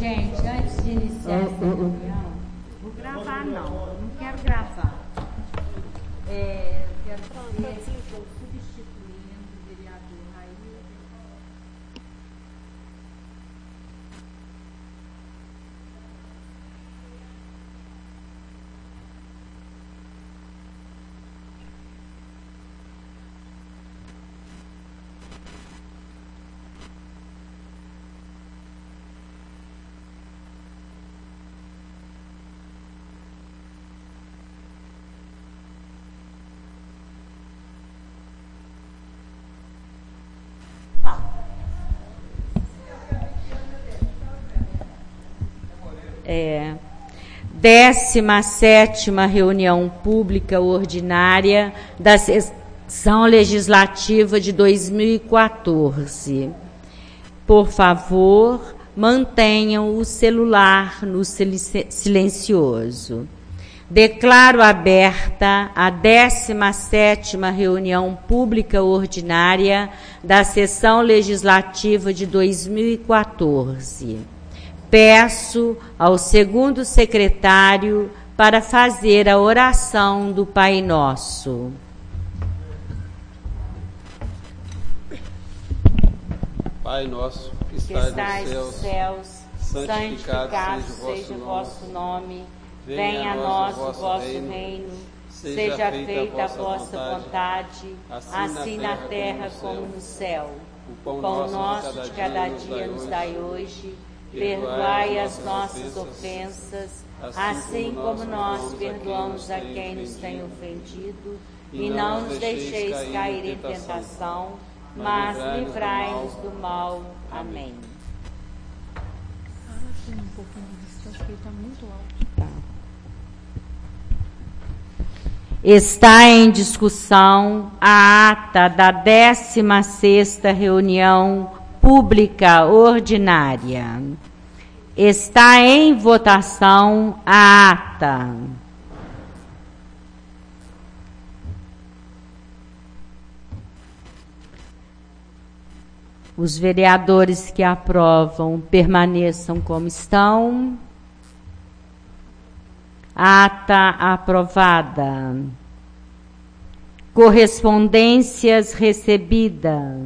Gente, antes de iniciar essa reunião, vou gravar não quero gravar. Quero dizer que estou substituindo o vereador Raí. Décima sétima reunião pública ordinária da sessão legislativa de 2014. Por favor, mantenham o celular no silencioso. Declaro aberta a 17ª reunião pública ordinária da sessão legislativa de 2014. Peço ao segundo secretário para fazer a oração do Pai Nosso. Pai nosso, que estais nos céus, santificado seja o vosso nome. Venha a nós o vosso reino. Seja feita a vossa vontade, assim na terra como no céu. O pão nosso de cada dia nos dai hoje. Perdoai as nossas ofensas, assim como nós perdoamos a quem nos tem ofendido, e não nos deixeis cair em tentação, mas livrai-nos do mal. Amém. Tem um pouquinho de distância, porque ele está muito alto. Está em discussão a ata da 16ª reunião pública ordinária. Está em votação a ata. Os vereadores que aprovam permaneçam como estão. Ata aprovada. Correspondências recebidas.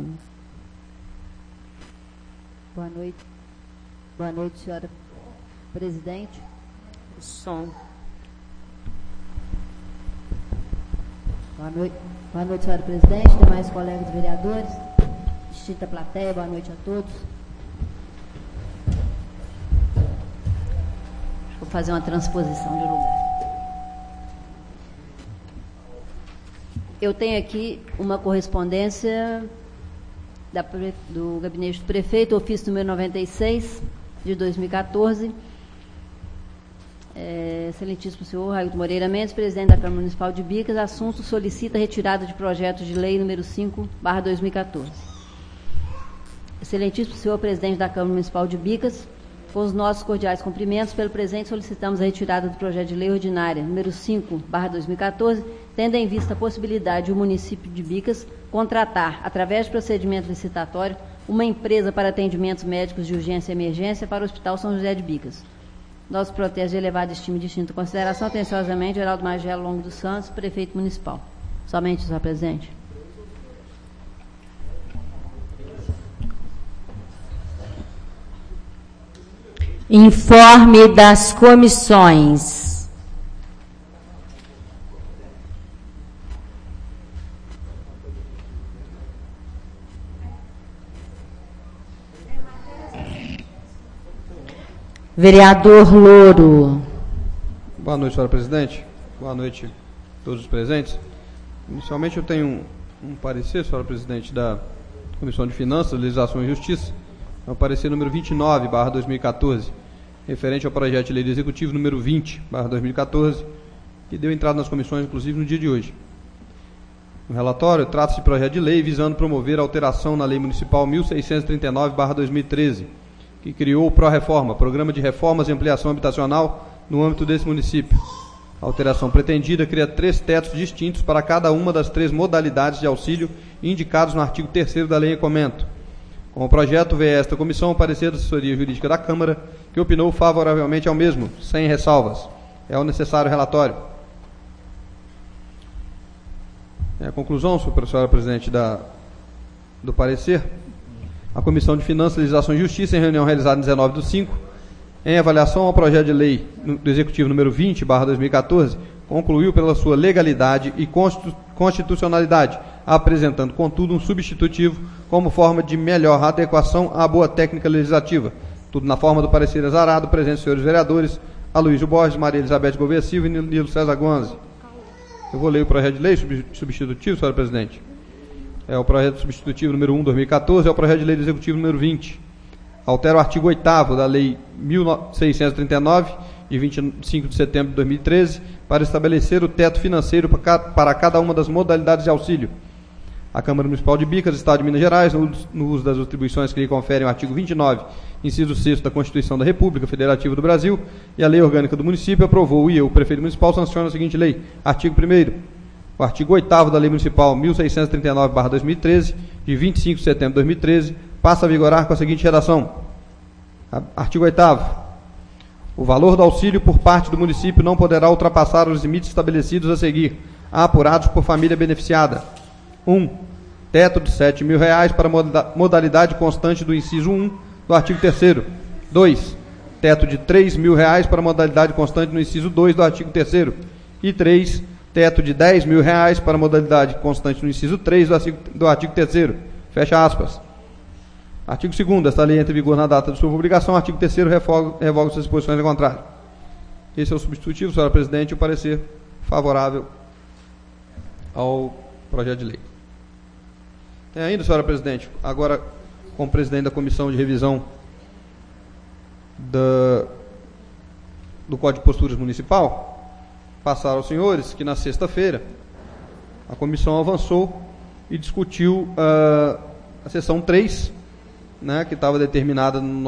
Boa noite. Boa noite, senhora presidente. O som. Boa noite, senhora presidente, demais colegas vereadores, distinta plateia, boa noite a todos. Vou fazer uma transposição de lugar. Eu tenho aqui uma correspondência do gabinete do prefeito, ofício número 96, de 2014. Excelentíssimo senhor Railton Moreira Mendes, presidente da Câmara Municipal de Bicas, assunto: solicita retirada de projeto de lei número 5/2014. Excelentíssimo senhor presidente da Câmara Municipal de Bicas, com os nossos cordiais cumprimentos, pelo presente solicitamos a retirada do projeto de lei ordinária número 5/2014, tendo em vista a possibilidade de o município de Bicas contratar, através de procedimento licitatório, uma empresa para atendimentos médicos de urgência e emergência para o Hospital São José de Bicas. Nosso protesto de elevada estima e distinta consideração, atenciosamente, Geraldo Magelo Longo dos Santos, prefeito municipal. Somente, senhor presidente. Informe das comissões. Vereador Louro. Boa noite, senhora presidente. Boa noite a todos os presentes. Inicialmente, eu tenho um parecer, senhora presidente, da Comissão de Finanças, Legislação e Justiça, o parecer número 29/2014, referente ao projeto de lei do Executivo número 20/2014, que deu entrada nas comissões, inclusive, no dia de hoje. No relatório, trata-se de projeto de lei visando promover a alteração na Lei Municipal 1639/2013, que criou o PRO-Reforma, Programa de Reformas e Ampliação Habitacional no âmbito desse município. A alteração pretendida cria 3 tetos distintos para cada uma das 3 modalidades de auxílio indicados no artigo 3º da Lei em comento, Com o projeto, veio a esta comissão o parecer da assessoria jurídica da Câmara, que opinou favoravelmente ao mesmo, sem ressalvas. É o necessário relatório. A conclusão, senhora presidente, do parecer. A Comissão de Finanças, Legislação e Justiça, em reunião realizada em 19/5, em avaliação ao projeto de lei do Executivo número 20/2014, concluiu pela sua legalidade e constitucionalidade, apresentando, contudo, um substitutivo como forma de melhor adequação à boa técnica legislativa. Tudo na forma do parecer exarado, presentes senhores vereadores, Aloysio Borges, Maria Elizabeth Gouveia Silva e Nilo César Gonzi. Eu vou ler o projeto de lei substitutivo, senhora presidente. É o projeto substitutivo número 1/2014, é o projeto de lei do Executivo número 20. Altera o artigo 8º da Lei 1639, de 25 de setembro de 2013, para estabelecer o teto financeiro para cada uma das modalidades de auxílio. A Câmara Municipal de Bicas, Estado de Minas Gerais, no uso das atribuições que lhe conferem o artigo 29, inciso 6º da Constituição da República Federativa do Brasil e a Lei Orgânica do Município, aprovou e o Prefeito Municipal sanciona a seguinte lei. Artigo 1º. O artigo 8º da Lei Municipal 1639/2013, de 25 de setembro de 2013, passa a vigorar com a seguinte redação. Artigo 8º. O valor do auxílio por parte do município não poderá ultrapassar os limites estabelecidos a seguir, apurados por família beneficiada. 1. Teto de R$ 7.000 para modalidade constante do inciso 1 do artigo 3º. 2. Teto de R$ 3.000 para modalidade constante no inciso 2 do artigo 3º. E 3. Teto de R$ 10.000 para modalidade constante no inciso 3 do artigo 3º. Fecha aspas. Artigo 2º. Esta lei entra em vigor na data de sua publicação. Artigo 3º. Revoga suas disposições ao contrário. Esse é o substitutivo, senhora presidente, e o parecer favorável ao projeto de lei. Tem ainda, senhora presidente, agora, como presidente da Comissão de Revisão do Código de Posturas Municipal, passar aos senhores que na sexta-feira a comissão avançou e discutiu a seção 3, né, que estava determinada no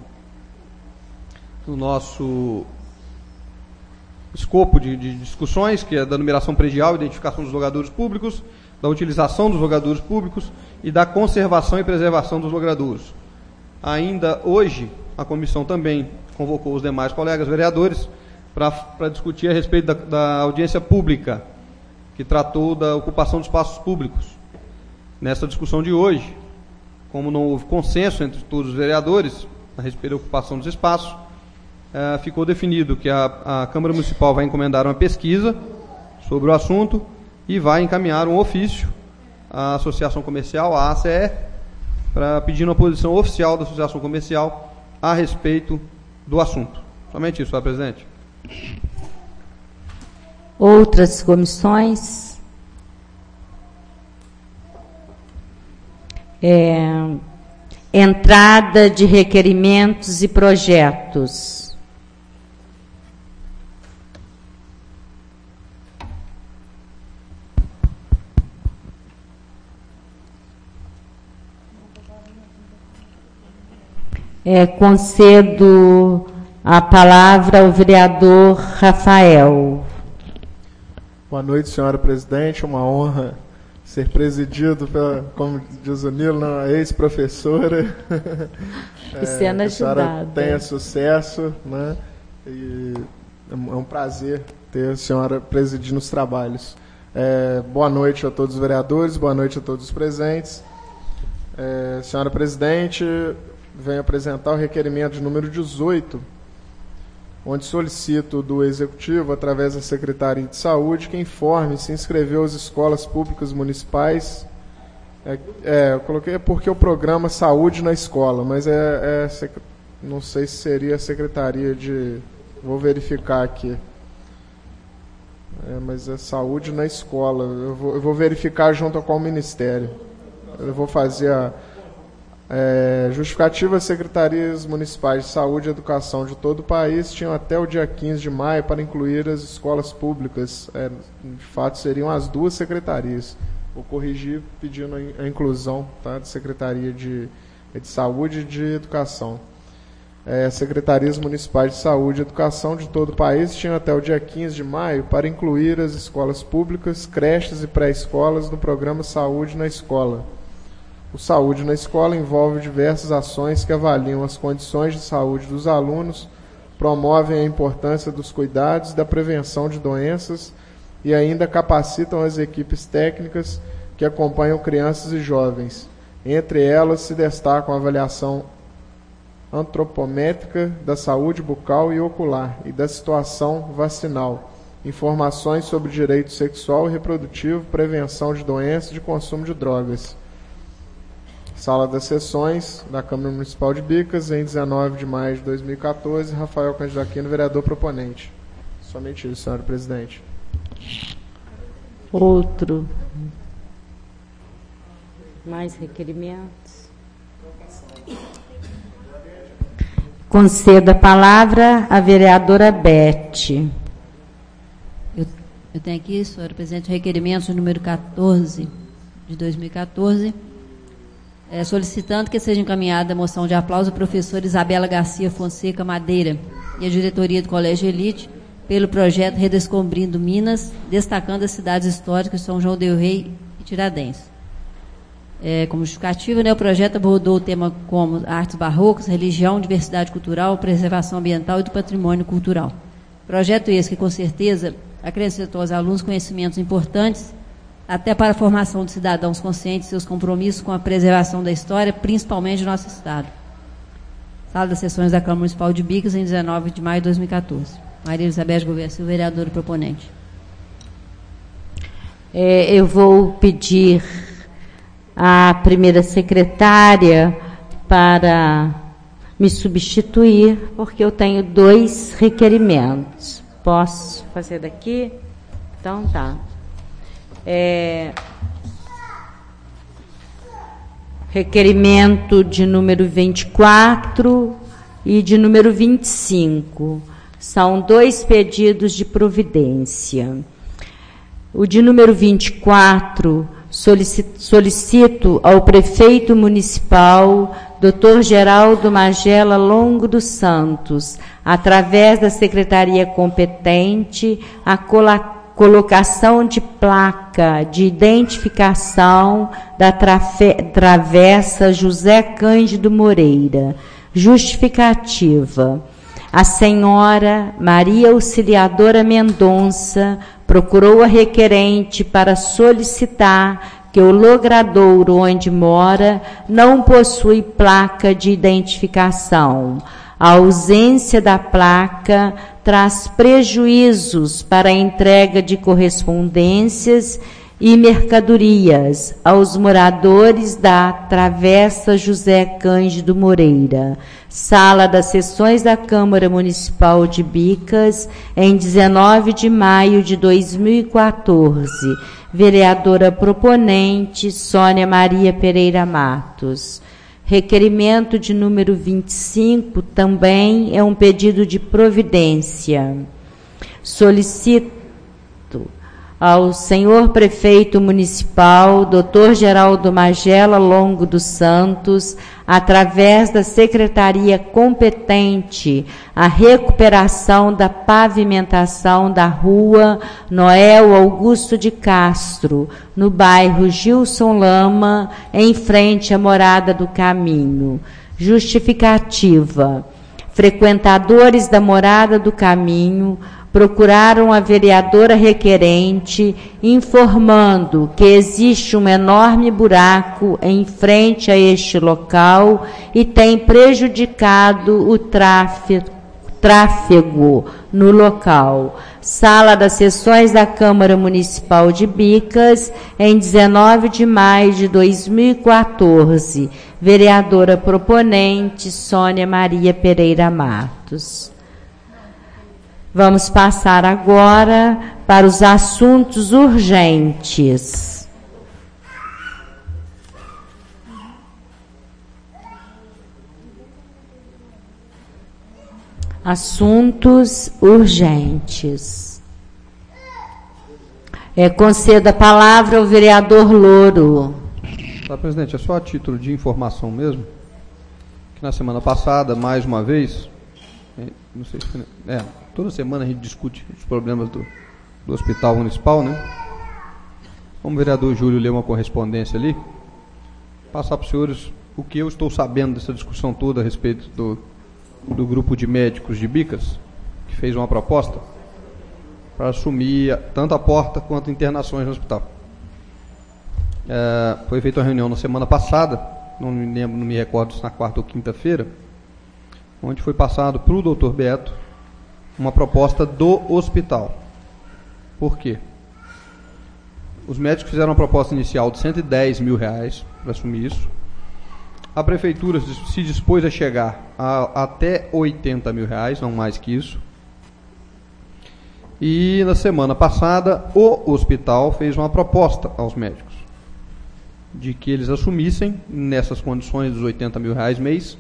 nosso escopo de discussões, que é da numeração predial, identificação dos logradouros públicos, da utilização dos logradouros públicos e da conservação e preservação dos logradouros. Ainda hoje, a comissão também convocou os demais colegas vereadores para discutir a respeito da audiência pública, que tratou da ocupação de espaços públicos. Nessa discussão de hoje, como não houve consenso entre todos os vereadores a respeito da ocupação dos espaços, ficou definido que a Câmara Municipal vai encomendar uma pesquisa sobre o assunto e vai encaminhar um ofício à Associação Comercial, à ACE, pedindo uma posição oficial da Associação Comercial a respeito do assunto. Somente isso, senhora presidente. Outras comissões? Entrada de requerimentos e projetos. Concedo a palavra ao vereador Rafael. Boa noite, senhora presidente. Uma honra ser presidido pela, como diz o Nilo, uma ex-professora. E sendo ajudada. Tenha sucesso, né? E é um prazer ter a senhora presidindo os trabalhos. Boa noite a todos os vereadores, boa noite a todos os presentes. Senhora presidente, venho apresentar o requerimento de número 18, onde solicito do Executivo, através da Secretaria de Saúde, que informe se inscreveu às escolas públicas municipais. Eu coloquei porque o programa Saúde na Escola, mas não sei se seria a Secretaria de... Vou verificar aqui. Mas é Saúde na Escola. Eu vou verificar junto com o Ministério. Eu vou fazer a... justificativa. As secretarias municipais de saúde e educação de todo o país tinham até o dia 15 de maio para incluir as escolas públicas. De fato, seriam as duas secretarias. Vou corrigir pedindo a inclusão, tá, de secretaria de saúde e de educação. Secretarias municipais de saúde e educação de todo o país tinham até o dia 15 de maio para incluir as escolas públicas, creches e pré-escolas no programa Saúde na Escola. O Saúde na Escola envolve diversas ações que avaliam as condições de saúde dos alunos, promovem a importância dos cuidados e da prevenção de doenças e ainda capacitam as equipes técnicas que acompanham crianças e jovens. Entre elas se destacam a avaliação antropométrica da saúde bucal e ocular e da situação vacinal, informações sobre direito sexual e reprodutivo, prevenção de doenças e de consumo de drogas. Sala das Sessões da Câmara Municipal de Bicas, em 19 de maio de 2014, Rafael Cândido Aquino, vereador proponente. Somente isso, senhora presidente. Outro. Mais requerimentos? Concedo a palavra à vereadora Beth. Eu tenho aqui, senhora presidente, o requerimento número 14 de 2014, solicitando que seja encaminhada a moção de aplauso à professora Isabela Garcia Fonseca Madeira e a diretoria do Colégio Elite pelo projeto Redescobrindo Minas, destacando as cidades históricas de São João del Rei e Tiradentes. Como justificativa, o projeto abordou o tema como artes barrocas, religião, diversidade cultural, preservação ambiental e do patrimônio cultural. Projeto esse que, com certeza, acrescentou aos alunos conhecimentos importantes, até para a formação de cidadãos conscientes de seus compromissos com a preservação da história, principalmente do nosso Estado. Sala das Sessões da Câmara Municipal de Bicas, em 19 de maio de 2014. Maria Elizabeth Gouveia Silva, vereadora e proponente. Eu vou pedir à primeira secretária para me substituir, porque eu tenho 2 requerimentos. Posso fazer daqui? Então, tá. Requerimento de número 24 e de número 25. São 2 pedidos de providência. O de número 24, solicito ao prefeito municipal, Dr. Geraldo Magela Longo dos Santos, através da secretaria competente, a colocação de placa de identificação da Travessa José Cândido Moreira. Justificativa. A senhora Maria Auxiliadora Mendonça procurou a requerente para solicitar que o logradouro onde mora não possui placa de identificação. A ausência da placa traz prejuízos para a entrega de correspondências e mercadorias aos moradores da Travessa José Cândido Moreira. Sala das Sessões da Câmara Municipal de Bicas, em 19 de maio de 2014. Vereadora proponente, Sônia Maria Pereira Matos. Requerimento de número 25 também é um pedido de providência. Solicito ao senhor prefeito municipal, Dr. Geraldo Magela Longo dos Santos, através da secretaria competente, a recuperação da pavimentação da rua Noel Augusto de Castro, no bairro Gilson Lama, em frente à Morada do Caminho. Justificativa. Frequentadores da Morada do Caminho procuraram a vereadora requerente, informando que existe um enorme buraco em frente a este local e tem prejudicado o tráfego no local. Sala das Sessões da Câmara Municipal de Bicas, em 19 de maio de 2014. Vereadora proponente, Sônia Maria Pereira Matos. Vamos passar agora para os assuntos urgentes. Assuntos urgentes. Concedo a palavra ao vereador Louro. Tá, presidente, é só a título de informação mesmo, que na semana passada, mais uma vez, não sei se toda semana a gente discute os problemas do Hospital Municipal, né? Como o vereador Júlio leu uma correspondência ali, passar para os senhores o que eu estou sabendo dessa discussão toda a respeito do grupo de médicos de Bicas, que fez uma proposta para assumir tanto a porta quanto internações no hospital. Foi feita uma reunião na semana passada, não me recordo se na quarta ou quinta-feira, onde foi passado para o Dr. Beto uma proposta do hospital. Por quê? Os médicos fizeram uma proposta inicial de R$110 mil para assumir isso. A prefeitura se dispôs a chegar a até R$80 mil, não mais que isso. E na semana passada, o hospital fez uma proposta aos médicos de que eles assumissem nessas condições dos R$80 mil mês,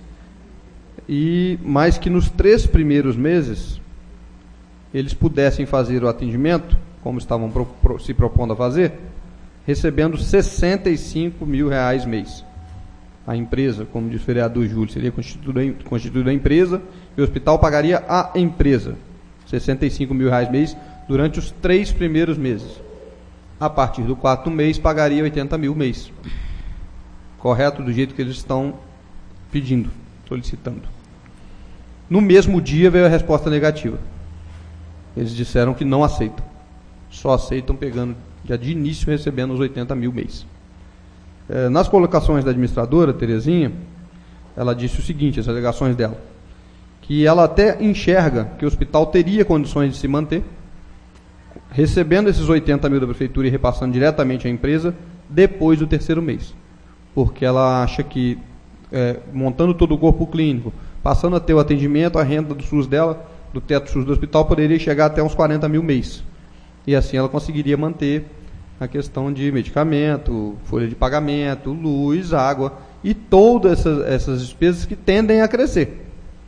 e mais que nos 3 primeiros meses eles pudessem fazer o atendimento, como estavam se propondo a fazer, recebendo R$65 mil mês. A empresa, como disse o vereador Júlio, seria constituída a empresa e o hospital pagaria a empresa R$65 mil mês durante os 3 primeiros meses. A partir do 4º mês, pagaria R$80 mil mês. Correto? Do jeito que eles estão pedindo, solicitando. No mesmo dia veio a resposta negativa. Eles disseram que não aceitam. Só aceitam pegando, já de início, recebendo os R$80 mil mês. Nas colocações da administradora, Terezinha, ela disse o seguinte, as alegações dela, que ela até enxerga que o hospital teria condições de se manter, recebendo esses R$80 mil da prefeitura e repassando diretamente à empresa depois do 3º mês. Porque ela acha que, montando todo o corpo clínico, passando a ter o atendimento, a renda do SUS dela, do teto SUS do hospital, poderia chegar até uns R$40 mil mês. E assim ela conseguiria manter a questão de medicamento, folha de pagamento, luz, água e todas essas despesas que tendem a crescer.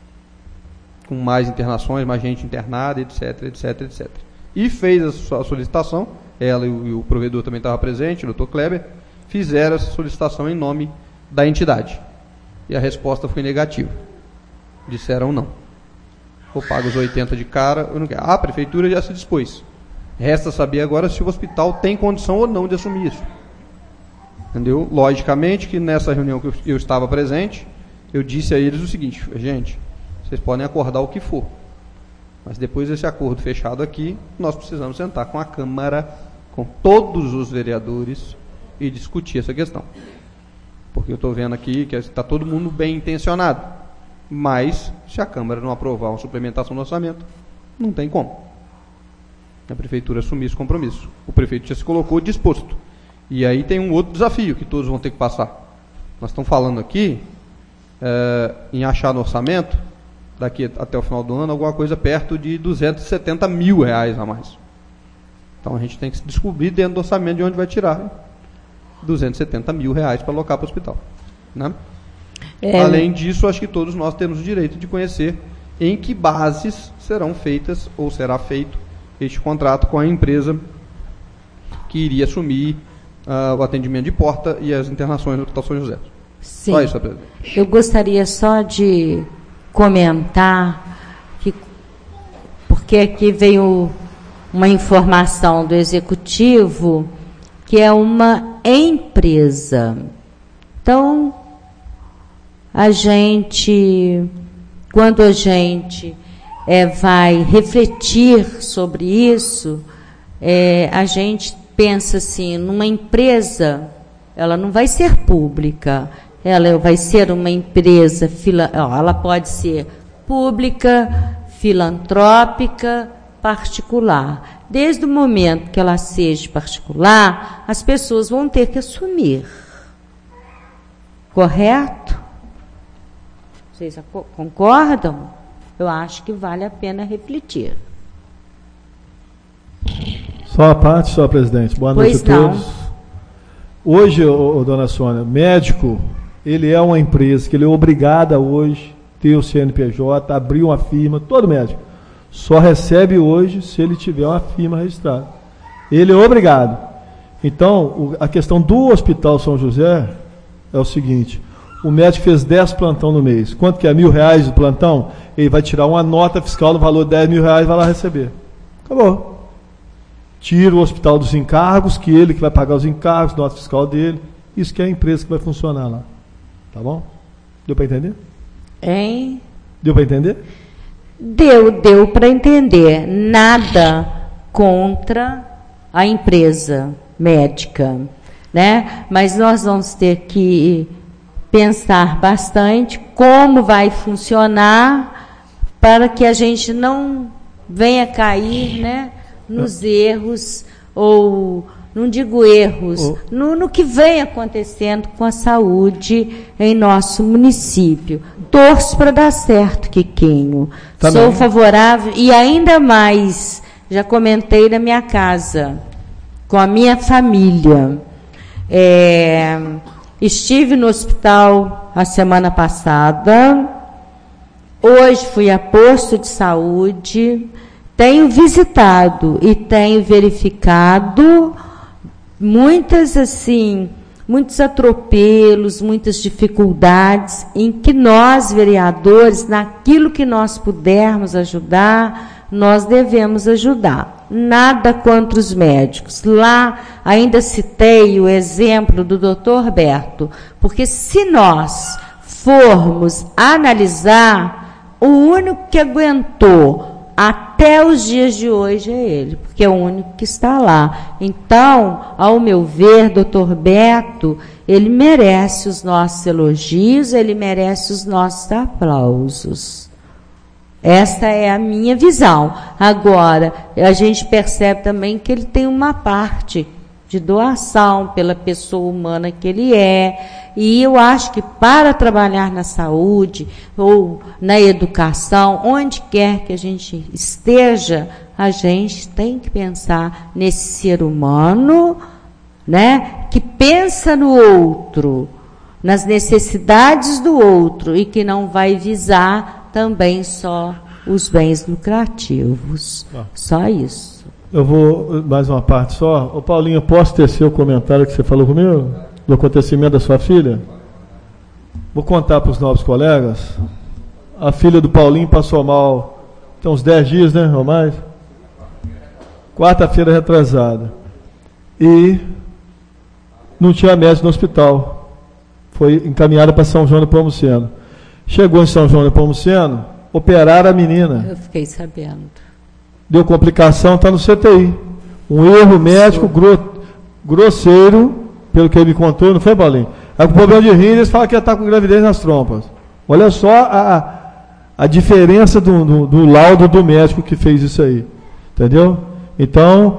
Com mais internações, mais gente internada, etc, etc, etc. E fez a sua solicitação, ela e o provedor também estava presente, o Dr. Kleber, fizeram essa solicitação em nome da entidade. E a resposta foi negativa. Disseram não. Eu pago os 80 de cara, eu não quero. A prefeitura já se dispôs. Resta saber agora se o hospital tem condição ou não de assumir isso. Entendeu? Logicamente que nessa reunião que eu estava presente, eu disse a eles o seguinte, gente, vocês podem acordar o que for, mas depois desse acordo fechado aqui, nós precisamos sentar com a Câmara, com todos os vereadores e discutir essa questão. Porque eu estou vendo aqui que está todo mundo bem intencionado, mas se a Câmara não aprovar uma suplementação do orçamento, não tem como a prefeitura assumir esse compromisso. O prefeito já se colocou disposto. E aí tem um outro desafio que todos vão ter que passar. Nós estamos falando aqui em achar no orçamento, daqui até o final do ano, alguma coisa perto de R$270 mil a mais. Então a gente tem que descobrir dentro do orçamento de onde vai tirar R$270 mil para alocar para o hospital. Né? Além disso, acho que todos nós temos o direito de conhecer em que bases serão feitas ou será feito este contrato com a empresa que iria assumir o atendimento de porta e as internações no Hospital São José. Sim. Só isso, presidente. Eu gostaria só de comentar que, porque aqui veio uma informação do executivo que é uma empresa. Então, quando a gente vai refletir sobre isso, a gente pensa assim, numa empresa, ela não vai ser pública, ela vai ser uma empresa, ela pode ser pública, filantrópica, particular. Desde o momento que ela seja particular, as pessoas vão ter que assumir. Correto? Vocês concordam? Eu acho que vale a pena refletir. Só a parte, só, presidente. Boa noite a todos. Hoje, dona Sônia, médico, ele é uma empresa que ele é obrigado a hoje ter o CNPJ, abrir uma firma, todo médico. Só recebe hoje se ele tiver uma firma registrada. Ele é obrigado. Então, a questão do Hospital São José é o seguinte: o médico fez 10 plantão no mês. Quanto que é? R$1.000 o plantão? Ele vai tirar uma nota fiscal no valor de R$10 mil e vai lá receber. Acabou. Tira o hospital dos encargos, que ele que vai pagar os encargos, nota fiscal dele, Isso que é a empresa que vai funcionar lá. Tá bom? Deu para entender? Hein? Deu para entender? Deu para entender. Nada contra a empresa médica, né? Mas nós vamos ter que pensar bastante como vai funcionar para que a gente não venha cair, né, nos erros, ou não digo erros, no que vem acontecendo com a saúde em nosso município. Torço para dar certo, Quiquinho. Sou favorável, e ainda mais, já comentei na minha casa, com a minha família. Estive no hospital a semana passada, hoje fui a posto de saúde, tenho visitado e tenho verificado muitos atropelos, muitas dificuldades em que nós, vereadores, naquilo que nós pudermos ajudar, nós devemos ajudar. Nada contra os médicos. Lá, ainda citei o exemplo do Dr. Berto, porque se nós formos analisar, o único que aguentou até os dias de hoje é ele, porque é o único que está lá. Então, ao meu ver, Dr. Beto, ele merece os nossos elogios, ele merece os nossos aplausos. Esta é a minha visão. Agora, a gente percebe também que ele tem uma parte de doação pela pessoa humana que ele é, e eu acho que para trabalhar na saúde ou na educação, onde quer que a gente esteja, a gente tem que pensar nesse ser humano, né, que pensa no outro, nas necessidades do outro, e que não vai visar também só os bens lucrativos. Só isso. Eu vou, mais uma parte só. Ô Paulinho, posso ter seu comentário que você falou comigo? Do acontecimento da sua filha? Vou contar para os novos colegas. A filha do Paulinho passou mal, tem uns 10 dias, né, ou mais? Quarta-feira retrasada. E não tinha médico no hospital. Foi encaminhada para São João do Pomuceno. Chegou em São João do Pomuceno, operaram a menina. Eu fiquei sabendo. Deu complicação, está no CTI. Um erro médico grosseiro, pelo que ele me contou, não foi, Paulinho? Aí com problema de rim, eles falam que ela está com gravidez nas trompas. Olha só a diferença do laudo do médico que fez isso aí. Entendeu? Então,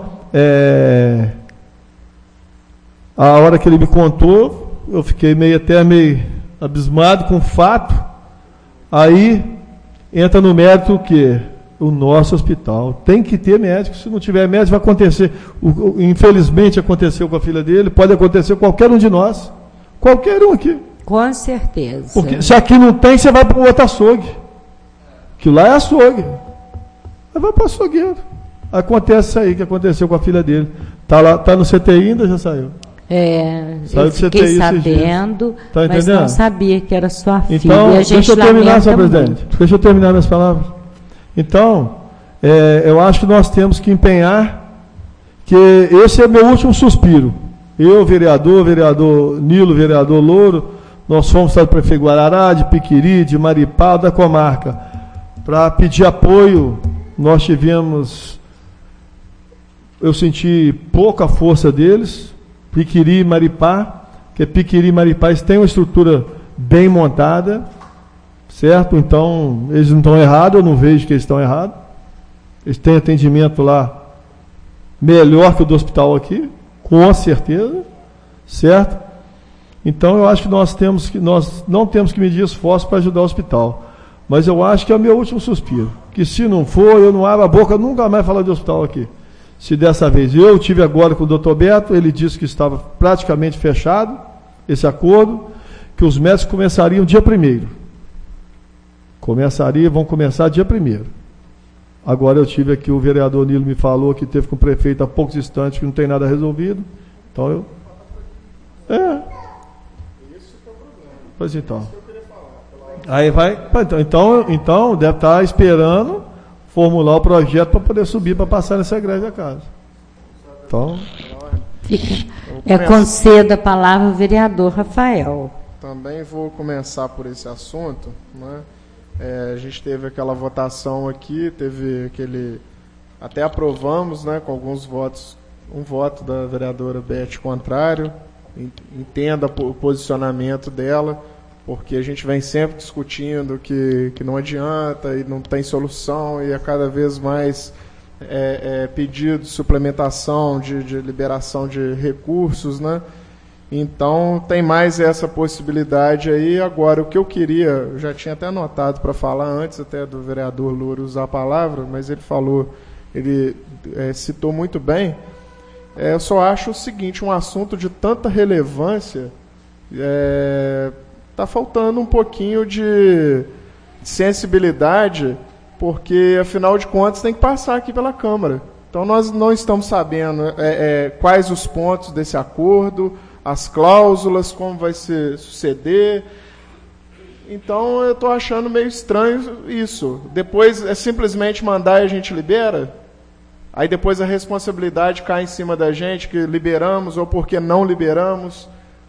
a hora que ele me contou, eu fiquei até meio abismado com o fato. Aí entra no mérito o quê? O nosso hospital tem que ter médico. Se não tiver médico, vai acontecer. Infelizmente aconteceu com a filha dele, pode acontecer com qualquer um de nós. Qualquer um aqui. Com certeza. Porque se aqui não tem, você vai para o outro açougue. Que lá é açougue. Aí vai para o açougueiro. Acontece isso aí que aconteceu com a filha dele. Está lá, está no CTI ainda, já saiu. Eu fiquei sabendo, tá, mas não sabia que era sua filha. Então, e a gente deixa eu terminar, senhor presidente. Muito. Deixa eu terminar minhas palavras. Então, eu acho que nós temos que empenhar, que esse é meu último suspiro. Eu, vereador Nilo, vereador Louro, nós fomos para o prefeito Guarará, de Piquiri, de Maripá, da comarca, para pedir apoio. Nós tivemos, eu senti pouca força deles, Piquiri e Maripá, que Piquiri e Maripá eles têm uma estrutura bem montada, certo? Então, eles não estão errados, eu não vejo que eles estão errados. Eles têm atendimento lá melhor que o do hospital aqui, com certeza, certo? Então, eu acho que nós não temos que medir esforço para ajudar o hospital. Mas eu acho que é o meu último suspiro. Que se não for, eu não abro a boca, nunca mais falar de hospital aqui. Se dessa vez eu tive agora com o Dr. Beto, ele disse que estava praticamente fechado esse acordo, que os médicos começariam dia 1º. Vão começar dia 1º. Agora eu tive aqui, o vereador Nilo me falou que teve com o prefeito há poucos instantes que não tem nada resolvido. Então eu... Pois então. Aí vai... Então deve estar esperando formular o projeto para poder subir, para passar nessa greve a casa. Então... Concedo a palavra ao vereador Rafael. Também vou começar por esse assunto, né? A gente teve aquela votação aqui, teve aquele... Até aprovamos, né, com alguns votos, um voto da vereadora Beth contrário, entenda o posicionamento dela, porque a gente vem sempre discutindo que não adianta e não tem solução, e é cada vez mais pedido de suplementação, de liberação de recursos, né? Então, tem mais essa possibilidade aí. Agora, o que eu queria, eu já tinha até anotado para falar antes até do vereador Louro usar a palavra, mas ele falou, ele citou muito bem. Eu só acho o seguinte, um assunto de tanta relevância, está faltando um pouquinho de sensibilidade, porque, afinal de contas, tem que passar aqui pela Câmara. Então, nós não estamos sabendo quais os pontos desse acordo, as cláusulas, como vai suceder. Então, eu estou achando meio estranho isso. Depois, simplesmente mandar e a gente libera? Aí, depois, a responsabilidade cai em cima da gente, que liberamos ou porque não liberamos.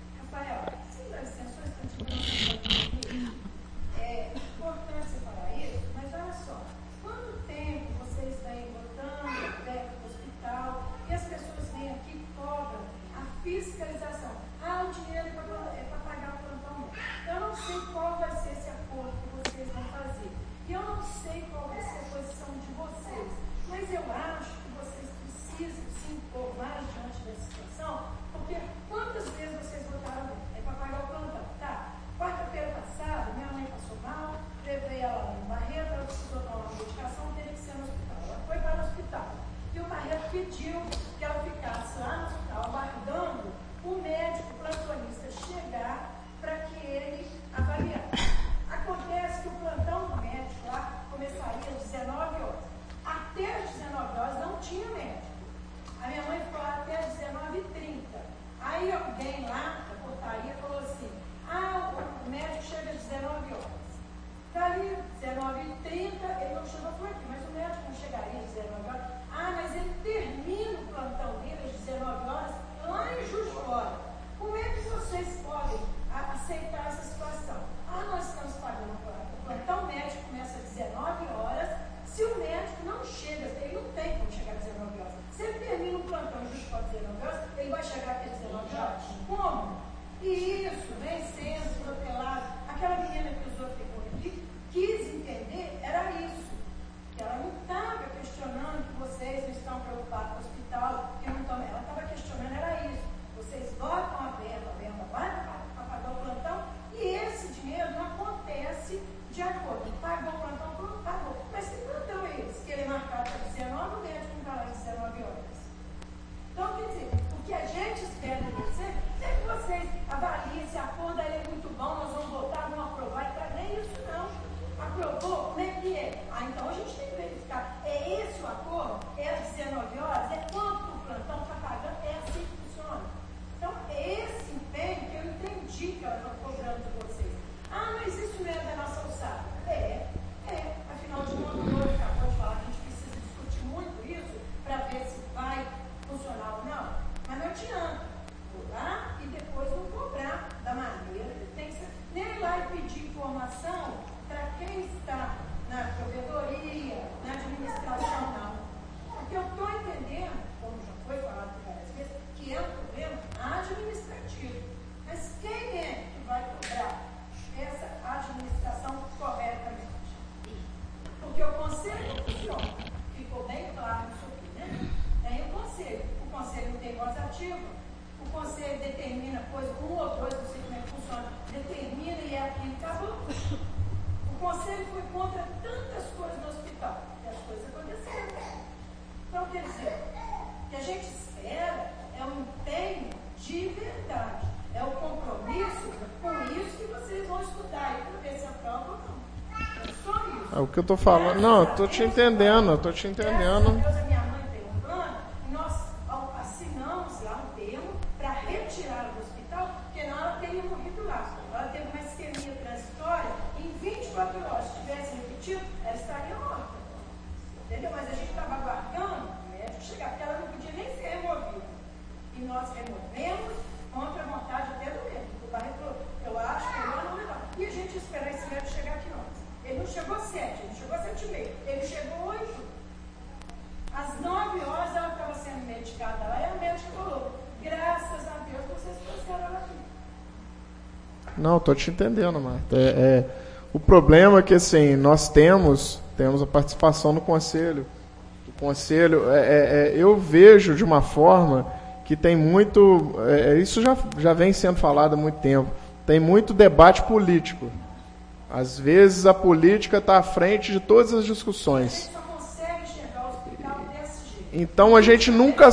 O que eu estou falando... Não, eu estou te entendendo, eu estou te entendendo. nós removemos contra a vontade até do médico. O Barreto falou, eu acho melhor não levar. E a gente esperar esse médico chegar aqui não. Ele não chegou às 7, ele chegou às 7h30. Ele chegou 8. Às 9 horas ela estava sendo medicada lá e a médica falou, graças a Deus vocês trouxeram ela aqui. Não, estou te entendendo, Marta. O problema é que assim, nós temos a participação no conselho. O conselho, eu vejo de uma forma que tem muito, isso já vem sendo falado há muito tempo, tem muito debate político. Às vezes a política está à frente de todas as discussões. Então a gente nunca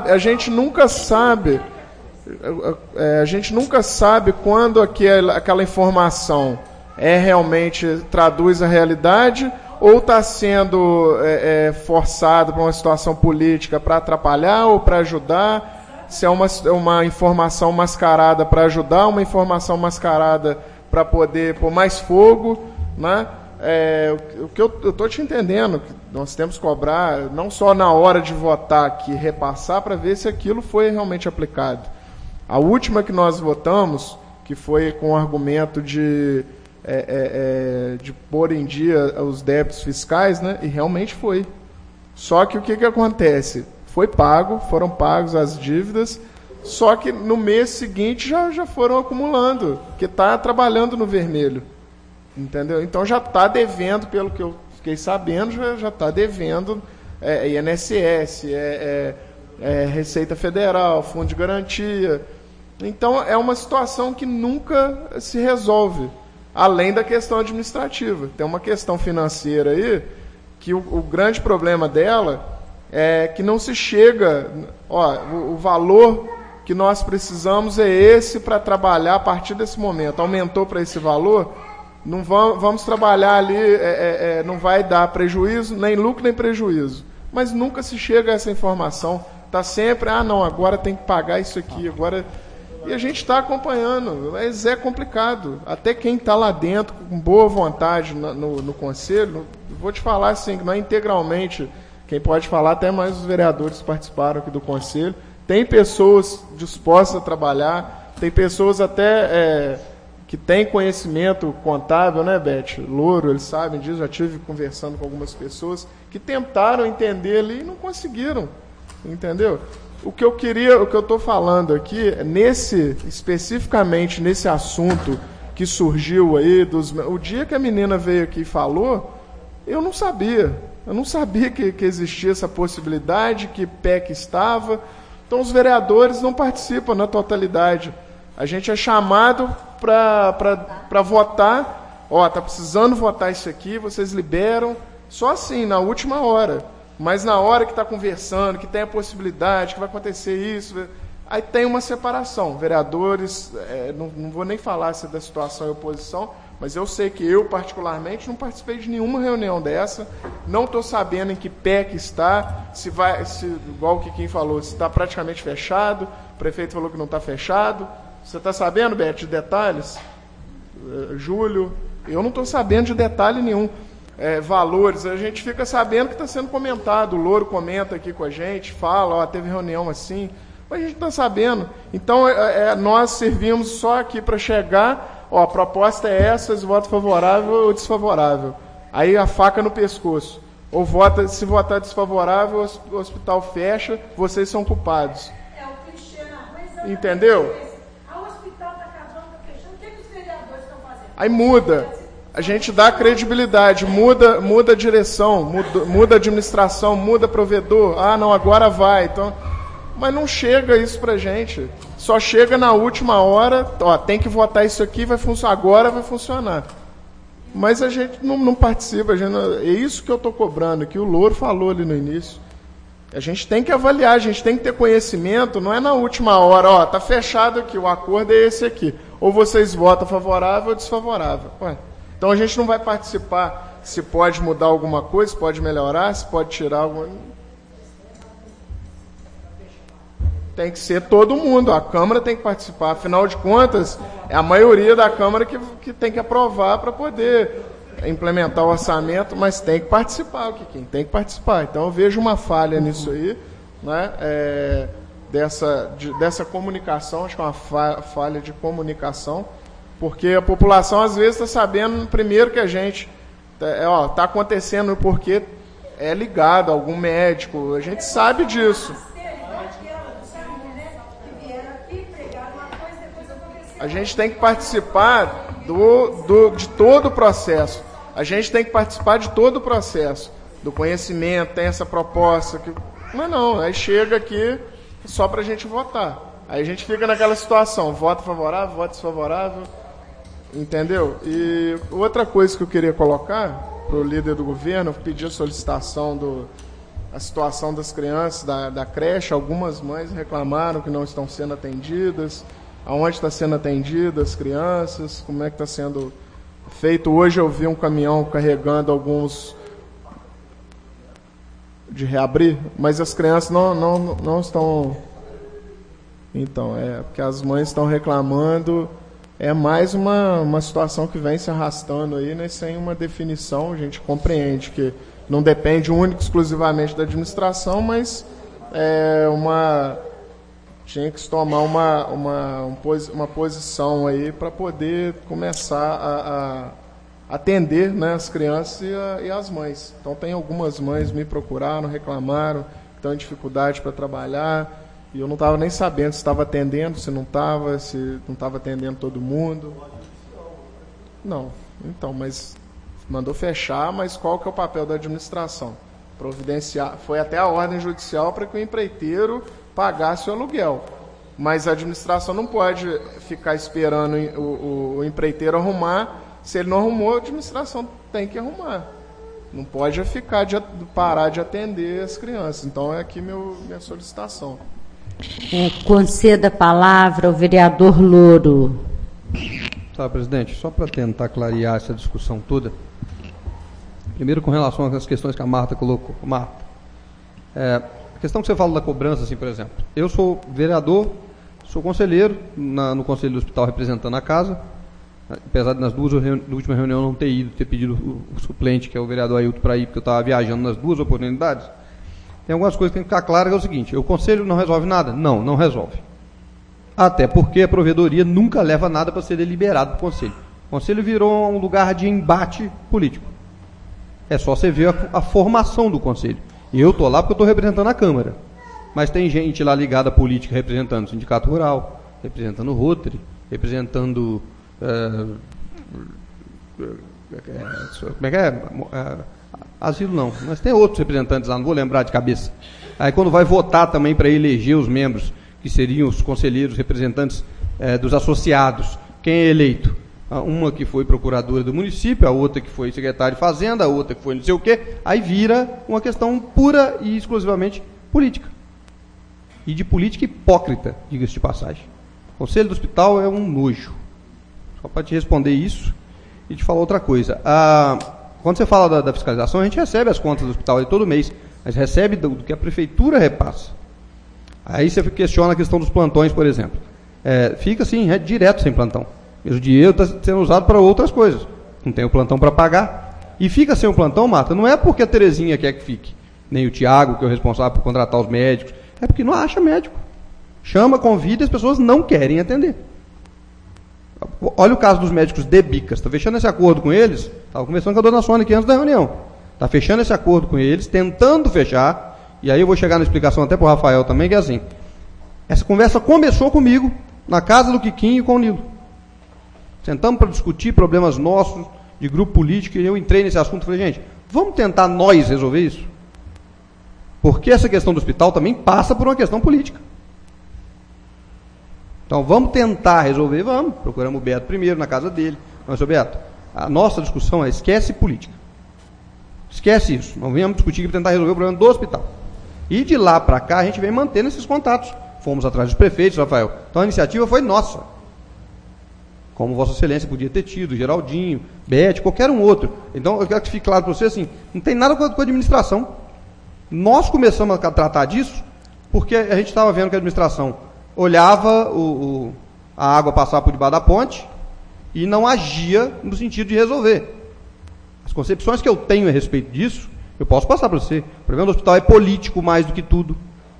sabe quando aquela informação realmente traduz a realidade ou está sendo forçado para uma situação política para atrapalhar ou para ajudar, se é uma informação mascarada para ajudar, uma informação mascarada para poder pôr mais fogo, né? O que eu estou te entendendo, que nós temos que cobrar, não só na hora de votar aqui, repassar para ver se aquilo foi realmente aplicado. A última que nós votamos, que foi com o argumento de pôr em dia os débitos fiscais, né? E realmente foi. Só que o que acontece? Foram pagos as dívidas, só que no mês seguinte já foram acumulando, porque está trabalhando no vermelho. Entendeu? Então já está devendo, pelo que eu fiquei sabendo, já está devendo INSS, Receita Federal, Fundo de Garantia. Então é uma situação que nunca se resolve, além da questão administrativa. Tem uma questão financeira aí, que o grande problema dela é que não se chega... o valor que nós precisamos é esse para trabalhar a partir desse momento. Aumentou para esse valor... Não vamos trabalhar ali, não vai dar prejuízo, nem lucro, nem prejuízo. Mas nunca se chega a essa informação. Está sempre, não, agora tem que pagar isso aqui, agora... E a gente está acompanhando, mas é complicado. Até quem está lá dentro, com boa vontade no conselho, vou te falar assim, que não é integralmente, quem pode falar, até mais os vereadores que participaram aqui do conselho, tem pessoas dispostas a trabalhar, tem pessoas até... que tem conhecimento contábil, né, Beth? Louro, eles sabem disso, já estive conversando com algumas pessoas que tentaram entender ali e não conseguiram, entendeu? O que eu estou falando aqui, especificamente nesse assunto que surgiu aí, o dia que a menina veio aqui e falou, eu não sabia que existia essa possibilidade, que PEC estava, então os vereadores não participam na totalidade. A gente é chamado para votar, está precisando votar isso aqui, vocês liberam, só assim, na última hora. Mas na hora que está conversando, que tem a possibilidade, que vai acontecer isso, aí tem uma separação. Vereadores, não vou nem falar da situação e oposição, mas eu sei que eu, particularmente, não participei de nenhuma reunião dessa, não estou sabendo em que pé que está, igual o Kikin falou, se está praticamente fechado, o prefeito falou que não está fechado. Você está sabendo, Beth, de detalhes? Júlio, eu não estou sabendo de detalhe nenhum. Valores, a gente fica sabendo que está sendo comentado, o Louro comenta aqui com a gente, fala, teve reunião assim, mas a gente não está sabendo. Então, nós servimos só aqui para chegar, a proposta é essa, voto favorável ou desfavorável. Aí a faca no pescoço. Ou se votar desfavorável, o hospital fecha, vocês são culpados. O clichê na rua. Entendeu? Aí muda, a gente dá credibilidade, muda a direção, muda a administração, muda provedor, não, agora vai, então, mas não chega isso pra gente, só chega na última hora, tem que votar isso aqui, agora vai funcionar, mas a gente não participa, é isso que eu estou cobrando, que o Louro falou ali no início, a gente tem que avaliar, a gente tem que ter conhecimento, não é na última hora, está fechado aqui, o acordo é esse aqui. Ou vocês votam favorável ou desfavorável. Então a gente não vai participar se pode mudar alguma coisa, se pode melhorar, se pode tirar alguma... Tem que ser todo mundo, a Câmara tem que participar. Afinal de contas, é a maioria da Câmara que tem que aprovar para poder implementar o orçamento, mas tem que participar, tem que participar. Então eu vejo uma falha nisso aí, né? dessa comunicação, acho que é uma falha de comunicação, porque a população às vezes está sabendo primeiro que a gente está acontecendo porque é ligado a algum médico, a gente sabe disso. A gente tem que participar de todo o processo. A gente tem que participar de todo o processo. Do conhecimento, tem essa proposta. Mas não, aí chega aqui só para a gente votar. Aí a gente fica naquela situação, voto favorável, voto desfavorável. Entendeu? E outra coisa que eu queria colocar para o líder do governo, pedir a solicitação a situação das crianças da creche. Algumas mães reclamaram que não estão sendo atendidas. Aonde está sendo atendida as crianças, como é que está sendo feito. Hoje eu vi um caminhão carregando alguns de reabrir, mas as crianças não estão. Então, porque as mães estão reclamando. É mais uma situação que vem se arrastando aí, né, sem uma definição. A gente compreende que não depende única e exclusivamente da administração, mas tinha que tomar uma posição aí para poder começar a atender, né, as crianças e as mães. Então tem algumas mães me procuraram, reclamaram, que estão em dificuldade para trabalhar, e eu não estava nem sabendo se estava atendendo, se não estava atendendo todo mundo. Não, então, mas mandou fechar, mas qual que é o papel da administração? Providenciar, foi até a ordem judicial para que o empreiteiro pagasse o aluguel. Mas a administração não pode ficar esperando o empreiteiro arrumar. Se ele não arrumou, a administração tem que arrumar. Não pode parar de atender as crianças. Então é aqui minha solicitação. Conceda a palavra ao vereador Louro. Tá, presidente, só para tentar clarear essa discussão toda. Primeiro, com relação às questões que a Marta colocou. Marta, a questão que você fala da cobrança, assim, por exemplo. Eu sou vereador, sou conselheiro no Conselho do Hospital representando a casa, apesar de nas últimas reuniões não ter ido, ter pedido o suplente, que é o vereador Ailton, para ir, porque eu estava viajando nas duas oportunidades. Tem algumas coisas que tem que ficar claras, que é o seguinte: o Conselho não resolve nada? Não resolve. Até porque a provedoria nunca leva nada para ser deliberado para o Conselho. O Conselho virou um lugar de embate político. É só você ver a formação do Conselho. E eu estou lá porque eu estou representando a Câmara. Mas tem gente lá ligada à política, representando o Sindicato Rural, representando o Rotary, representando... como é que é? Asilo não, mas tem outros representantes lá, não vou lembrar de cabeça. Aí quando vai votar também para eleger os membros, que seriam os conselheiros representantes dos associados, quem é eleito? Uma que foi procuradora do município, a outra que foi secretária de Fazenda, a outra que foi não sei o quê, aí vira uma questão pura e exclusivamente política. E de política hipócrita, diga-se de passagem. O Conselho do Hospital é um nojo. Só para te responder isso e te falar outra coisa. Quando você fala da fiscalização, a gente recebe as contas do hospital todo mês, mas recebe do que a prefeitura repassa. Aí você questiona a questão dos plantões, por exemplo. Fica assim, direto sem plantão. O dinheiro está sendo usado para outras coisas. Não tem o plantão para pagar. E fica sem o plantão, Marta, não é porque a Terezinha quer que fique, nem o Tiago, que é o responsável por contratar os médicos, é porque não acha médico. Chama, convida e as pessoas não querem atender. Olha o caso dos médicos de Bicas. Está fechando esse acordo com eles. Estava conversando com a dona Sônia aqui antes da reunião. Está fechando esse acordo com eles, tentando fechar. E aí eu vou chegar na explicação até para o Rafael também, que é assim. Essa conversa começou comigo, na casa do Quiquinho e com o Nilo. Sentamos para discutir problemas nossos, de grupo político, e eu entrei nesse assunto e falei, gente, vamos tentar nós resolver isso? Porque essa questão do hospital também passa por uma questão política. Então, vamos tentar resolver, vamos. Procuramos o Beto primeiro, na casa dele. Mas, seu Beto, a nossa discussão é esquece política. Esquece isso. Não venhamos discutir para tentar resolver o problema do hospital. E de lá para cá, a gente vem mantendo esses contatos. Fomos atrás dos prefeitos, Rafael. Então, a iniciativa foi nossa. Como Vossa Excelência podia ter tido, Geraldinho, Bete, qualquer um outro. Então, eu quero que fique claro para você, assim, não tem nada com a administração. Nós começamos a tratar disso porque a gente estava vendo que a administração olhava a água passar por debaixo da ponte e não agia no sentido de resolver. As concepções que eu tenho a respeito disso, eu posso passar para você. O problema do hospital é político mais do que tudo.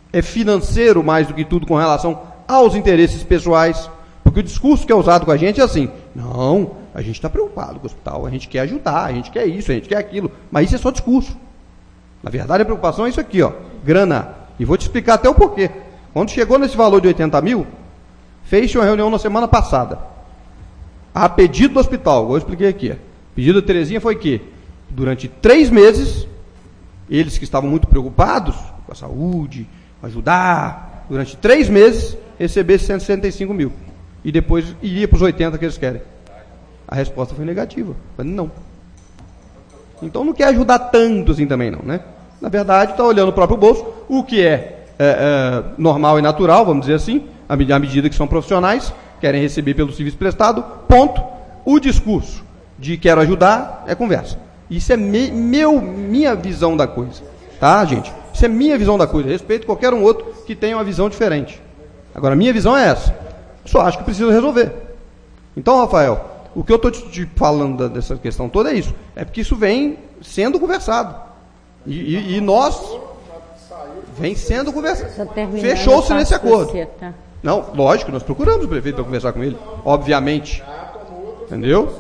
é financeiro mais do que tudo com relação aos interesses pessoais, porque o discurso que é usado com a gente é assim, não, a gente está preocupado com o hospital, a gente quer ajudar, a gente quer isso, a gente quer aquilo, mas isso é só discurso. Na verdade, a preocupação é isso aqui, ó, grana. E vou te explicar até o porquê. Quando chegou nesse valor de 80 mil, fez uma reunião na semana passada, a pedido do hospital, igual eu expliquei aqui. O pedido da Terezinha foi que, durante 3 meses, eles que estavam muito preocupados com a saúde, ajudar, durante 3 meses, recebesse 165 mil. E depois iria para os 80 que eles querem. A resposta foi negativa. Falei, não. Então não quer ajudar tanto assim também não, né? Na verdade, está olhando o próprio bolso, o que é normal e natural, vamos dizer assim, à medida que são profissionais, querem receber pelo serviço prestado, ponto. O discurso de quero ajudar é conversa. Isso é minha visão da coisa, tá, gente? Isso é minha visão da coisa. Respeito qualquer um outro que tenha uma visão diferente. Agora, minha visão é essa. Só acho que preciso resolver. Então, Rafael, o que eu estou te falando dessa questão toda é isso. É porque isso vem sendo conversado. E nós... Vem sendo conversado. Fechou-se nesse acordo. Tá? Não, lógico, nós procuramos o prefeito para conversar com ele. Obviamente. Entendeu?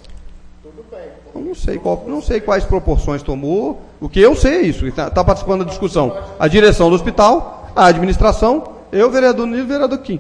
Eu não sei quais proporções tomou. O que eu sei é isso. Está participando da discussão a direção do hospital, a administração, eu, o vereador Nilo e o vereador Kim.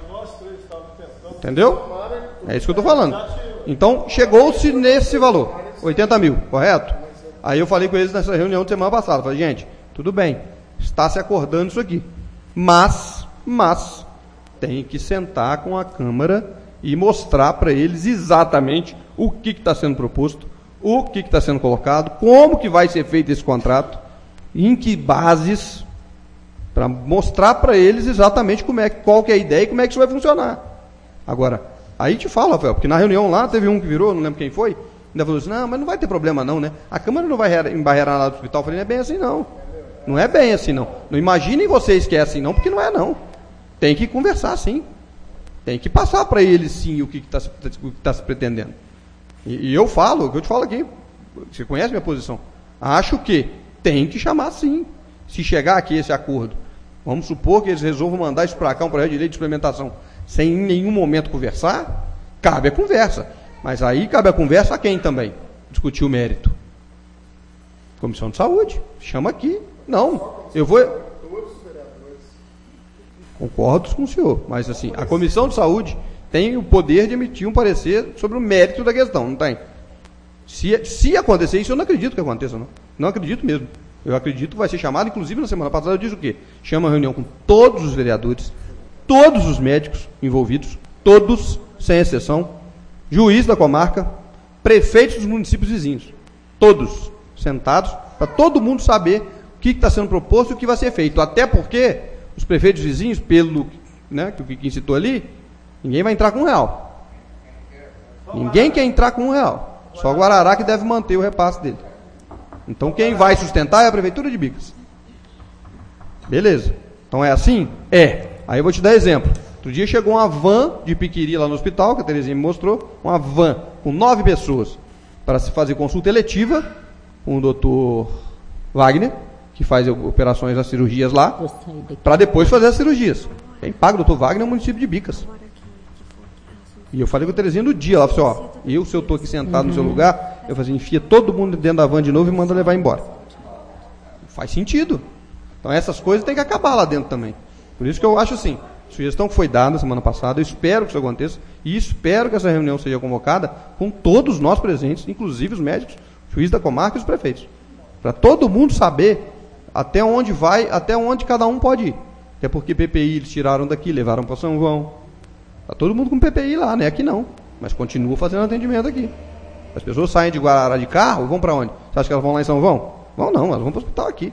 Entendeu? É isso que eu estou falando. Então, chegou-se nesse valor, 80 mil, correto? Aí eu falei com eles nessa reunião de semana passada. Falei, gente, tudo bem, está se acordando isso aqui. Mas, tem que sentar com a Câmara e mostrar para eles exatamente o que está sendo proposto, o que está sendo colocado, como que vai ser feito esse contrato, em que bases, para mostrar para eles exatamente qual que é a ideia e como é que isso vai funcionar. Agora, aí te falo, Rafael, porque na reunião lá teve um que virou, não lembro quem foi, ainda falou assim, não, mas não vai ter problema não, né? A Câmara não vai embarrear nada do hospital. Eu falei, não é bem assim não. Não é bem assim não. Não imaginem vocês que é assim não, porque não é não. Tem que conversar sim. Tem que passar para eles sim o que está se pretendendo. E eu falo, o que eu te falo aqui, você conhece minha posição. Acho que tem que chamar sim. Se chegar aqui esse acordo, vamos supor que eles resolvam mandar isso para cá, um projeto de lei de implementação, sem em nenhum momento conversar, cabe a conversa. Mas aí cabe a conversa a quem também? Discutir o mérito. Comissão de Saúde, chama aqui. Não, eu vou... Concordo com o senhor, mas assim, a Comissão de Saúde tem o poder de emitir um parecer sobre o mérito da questão, não tem? Se acontecer isso, eu não acredito que aconteça, não. Não acredito mesmo. Eu acredito que vai ser chamado, inclusive na semana passada eu disse o quê? Chama uma reunião com todos os vereadores, todos os médicos envolvidos, todos, sem exceção, juiz da comarca, prefeitos dos municípios vizinhos, todos sentados, para todo mundo saber o que está sendo proposto e o que vai ser feito. Até porque os prefeitos vizinhos, pelo que o Kiki citou ali, ninguém vai entrar com R$1. Ninguém quer entrar com R$1. Só o Guarará que deve manter o repasse dele. Então quem vai sustentar é a Prefeitura de Bicas. Beleza. Então é assim? É. Aí eu vou te dar exemplo. Outro dia chegou uma van de Piquiri lá no hospital, que a Terezinha me mostrou, uma van com 9 pessoas para se fazer consulta eletiva com o doutor Wagner, que faz operações, as cirurgias lá, para depois fazer as cirurgias. Quem paga o doutor Wagner é o município de Bicas. E eu falei com a Terezinha no dia, ela falou assim, se eu estou aqui sentado no seu lugar, eu falei assim, enfia todo mundo dentro da van de novo e manda levar embora. Faz sentido. Então essas coisas tem que acabar lá dentro também. Por isso que eu acho assim, a sugestão que foi dada semana passada, eu espero que isso aconteça, e espero que essa reunião seja convocada com todos nós presentes, inclusive os médicos, juiz da comarca e os prefeitos. Para todo mundo saber até onde vai, até onde cada um pode ir. Até porque PPI eles tiraram daqui, levaram para São João. Está todo mundo com PPI lá, né? Aqui não. Mas continua fazendo atendimento aqui. As pessoas saem de Guarará de carro e vão para onde? Você acha que elas vão lá em São João? Vão não, elas vão para o hospital aqui.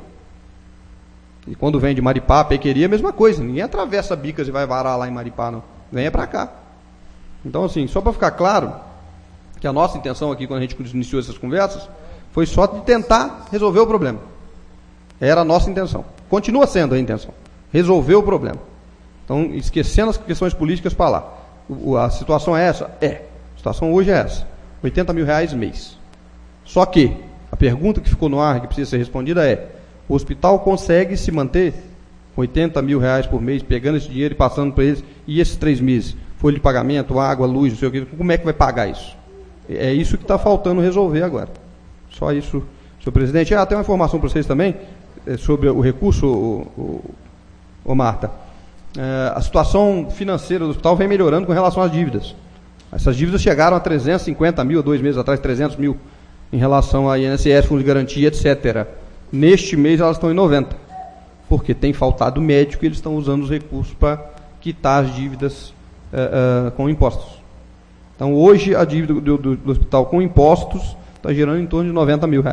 E quando vem de Maripá, Pequeri, a mesma coisa. Ninguém atravessa Bicas e vai varar lá em Maripá, não. Venha para cá. Então, assim, só para ficar claro, que a nossa intenção aqui, quando a gente iniciou essas conversas, foi só de tentar resolver o problema. Era a nossa intenção. Continua sendo a intenção. Resolver o problema. Então, esquecendo as questões políticas para lá. A situação é essa? É. A situação hoje é essa. R$80 mil mês. Só que, a pergunta que ficou no ar, que precisa ser respondida é, o hospital consegue se manter R$80 mil por mês, pegando esse dinheiro e passando para eles, e esses 3 meses, folha de pagamento, água, luz, não sei o que, como é que vai pagar isso? É isso que está faltando resolver agora. Só isso, senhor presidente. Tem uma informação para vocês também, sobre o recurso, Marta. A situação financeira do hospital vem melhorando com relação às dívidas. Essas dívidas chegaram a 350 mil, há 2 meses atrás, 300 mil, em relação a INSS, fundo de garantia, etc. Neste mês elas estão em 90, porque tem faltado médico e eles estão usando os recursos para quitar as dívidas com impostos. Então, hoje, a dívida do hospital com impostos está gerando em torno de R$90 mil.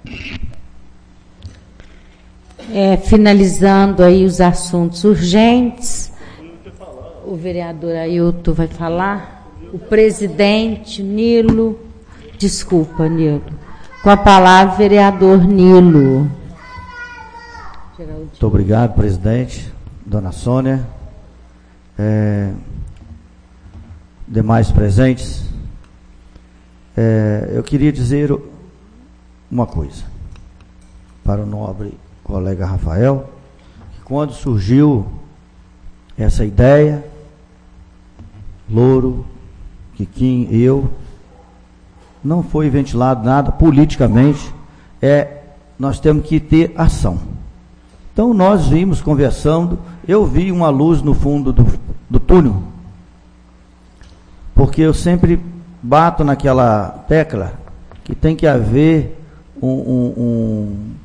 Finalizando aí os assuntos urgentes, o vereador Ailton vai falar, o presidente Nilo, desculpa, Nilo, com a palavra, vereador Nilo. Muito obrigado, presidente, dona Sônia, demais presentes. Eu queria dizer uma coisa para o nobre colega Rafael, que quando surgiu essa ideia, Louro, Quiquim, eu, não foi ventilado nada politicamente, nós temos que ter ação. Então nós vimos conversando, eu vi uma luz no fundo do túnel, porque eu sempre bato naquela tecla que tem que haver um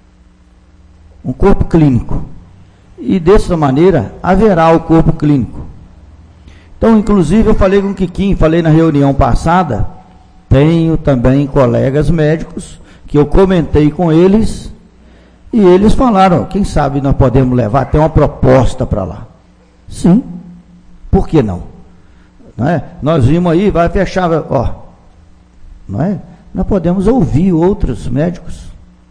corpo clínico, e dessa maneira haverá o corpo clínico. Então, inclusive, eu falei com o Quiquim, falei na reunião passada, tenho também colegas médicos que eu comentei com eles, e eles falaram, quem sabe nós podemos levar até uma proposta para lá. Sim, por que não? Não é? Nós vimos aí, vai fechar, não é? Nós podemos ouvir outros médicos.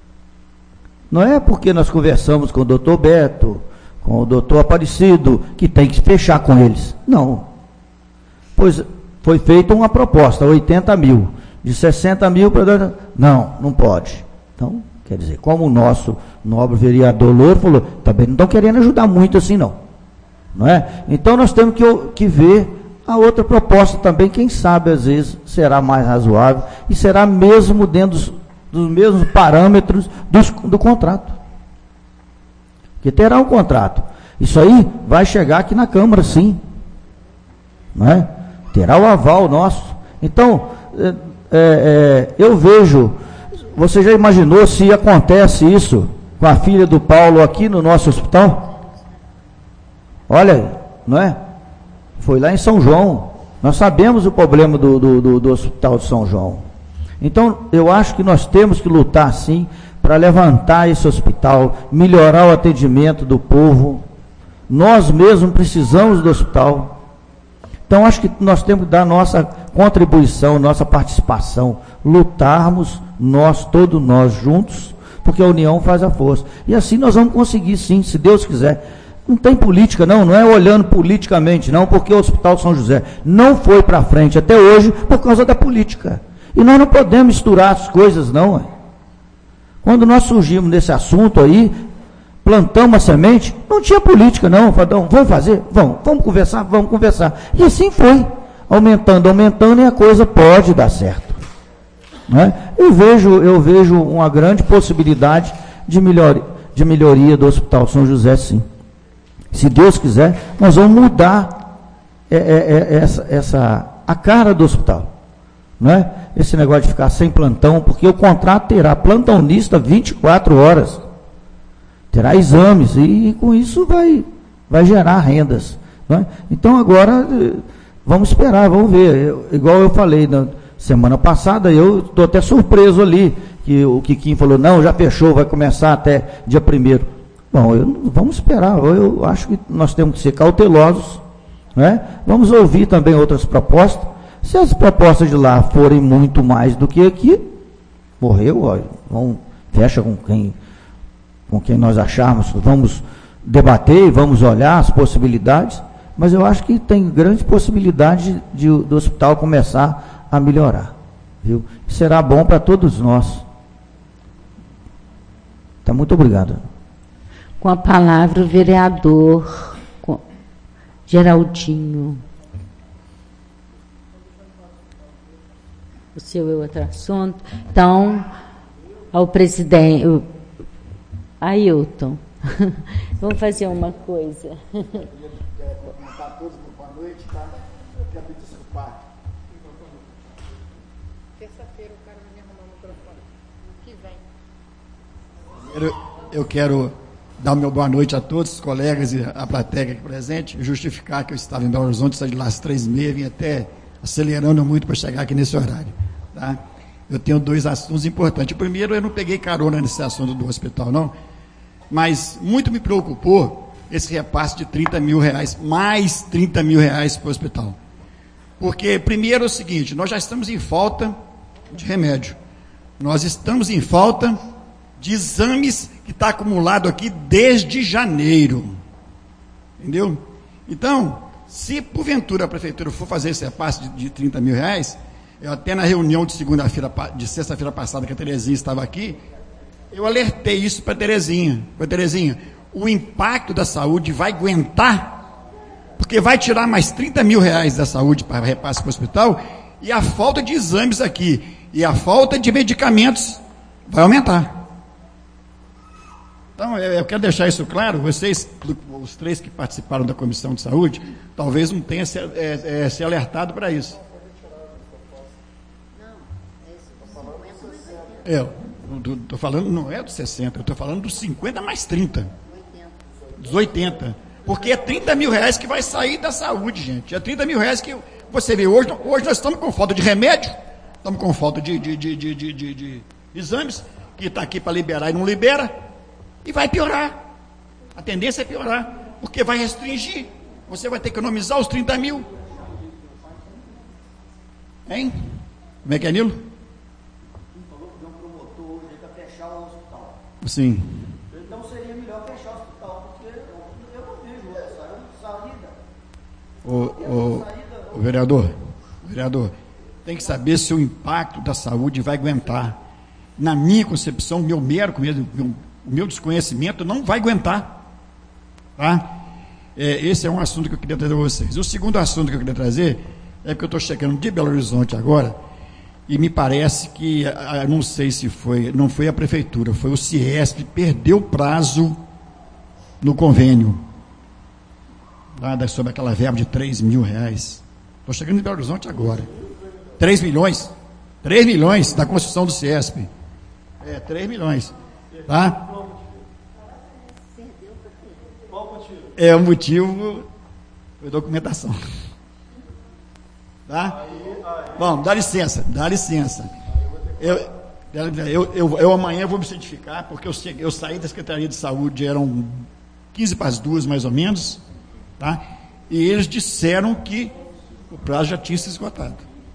Não é porque nós conversamos com o doutor Beto, com o doutor Aparecido, que tem que fechar com eles. Não. Pois foi feita uma proposta, 80 mil. De 60 mil para... Não pode. Então, quer dizer, como o nosso nobre vereador Louro falou, também não estão querendo ajudar muito assim, não é? Então, nós temos que ver a outra proposta também, quem sabe, às vezes, será mais razoável e será mesmo dentro dos mesmos parâmetros do contrato. Porque terá um contrato. Isso aí vai chegar aqui na Câmara, sim. Não é? Terá o aval nosso. Então, eu vejo, você já imaginou se acontece isso com a filha do Paulo aqui no nosso hospital? Olha, não é? Foi lá em São João. Nós sabemos o problema do Hospital de São João. Então, eu acho que nós temos que lutar, sim, para levantar esse hospital, melhorar o atendimento do povo. Nós mesmos precisamos do hospital. Então, acho que nós temos que dar nossa contribuição, nossa participação, lutarmos todos nós juntos, porque a união faz a força. E assim nós vamos conseguir, sim, se Deus quiser. Não tem política, não é olhando politicamente, não, porque o Hospital de São José não foi para frente até hoje por causa da política. E nós não podemos misturar as coisas, não. Quando nós surgimos nesse assunto aí, plantamos a semente, não tinha política, não. Fadão, vamos fazer? Vamos conversar. E assim foi, aumentando, e a coisa pode dar certo. Não é? Eu vejo uma grande possibilidade de melhoria do Hospital de São José, sim. Se Deus quiser, nós vamos mudar a cara do hospital. Não é? Esse negócio de ficar sem plantão, porque o contrato terá plantonista 24 horas, terá exames, e com isso vai gerar rendas. Não é? Então agora, vamos esperar, vamos ver. Igual eu falei na semana passada, eu estou até surpreso ali, que o Quiquim falou, não, já fechou, vai começar até dia 1º. Bom, vamos esperar, eu acho que nós temos que ser cautelosos, não é? Vamos ouvir também outras propostas. Se as propostas de lá forem muito mais do que aqui, morreu, fecha com quem nós acharmos, vamos debater e vamos olhar as possibilidades, mas eu acho que tem grande possibilidade do hospital começar a melhorar, viu? Será bom para todos nós. Tá, muito obrigado. Com a palavra o vereador Geraldinho. O seu é outro assunto. Então, ao presidente... Ailton, vamos fazer uma coisa. Boa noite, tá? Eu quero me desculpar. Terça-feira o cara vai me arrumar o microfone. Que vem. Eu quero dar o meu boa noite a todos os colegas e a plateia aqui presente, justificar que eu estava em Belo Horizonte, saí de lá às 3h30, vim até acelerando muito para chegar aqui nesse horário. Tá? Eu tenho 2 assuntos importantes. O primeiro, eu não peguei carona nesse assunto do hospital, não, mas muito me preocupou esse repasse de R$30 mil, mais R$30 mil para o hospital. Porque, primeiro, é o seguinte, nós já estamos em falta de remédio. Nós estamos em falta de exames que está acumulado aqui desde janeiro. Entendeu? Então, se porventura a prefeitura for fazer esse repasse de R$30 mil, eu até na reunião de sexta-feira passada, que a Terezinha estava aqui, eu alertei isso para a Terezinha. Terezinha, o impacto da saúde vai aguentar, porque vai tirar mais R$30 mil da saúde para repasse para o hospital, e a falta de exames aqui, e a falta de medicamentos vai aumentar. Então, eu quero deixar isso claro, vocês, os 3 que participaram da Comissão de Saúde, talvez não tenham se alertado para isso. Estou falando, não é dos 60, eu estou falando dos 50 mais 30. Dos 80. Porque é R$30 mil que vai sair da saúde, gente. É R$30 mil que você vê hoje nós estamos com falta de remédio, estamos com falta de exames, que está aqui para liberar e não libera, e vai piorar. A tendência é piorar, porque vai restringir. Você vai ter que economizar os R$30 mil. Hein? Como é que é, Nilo? Sim. Então seria melhor fechar o hospital, porque eu não vejo outra saída. O vereador, tem que saber se o impacto da saúde vai aguentar. Na minha concepção, o meu desconhecimento não vai aguentar. Tá? Esse é um assunto que eu queria trazer para vocês. O segundo assunto que eu queria trazer é que eu estou chegando de Belo Horizonte agora, e me parece que, não sei se não foi a prefeitura, foi o CIESP, perdeu o prazo no convênio, sobre aquela verba de R$3 mil. Estou chegando em Belo Horizonte agora. 3 milhões. 3 milhões da construção do CIESP. 3 milhões. Tá? O motivo foi documentação. Tá? Bom, dá licença. Eu amanhã vou me certificar, porque eu saí da Secretaria de Saúde, eram 1:15 mais ou menos, tá? E eles disseram que o prazo já tinha se esgotado.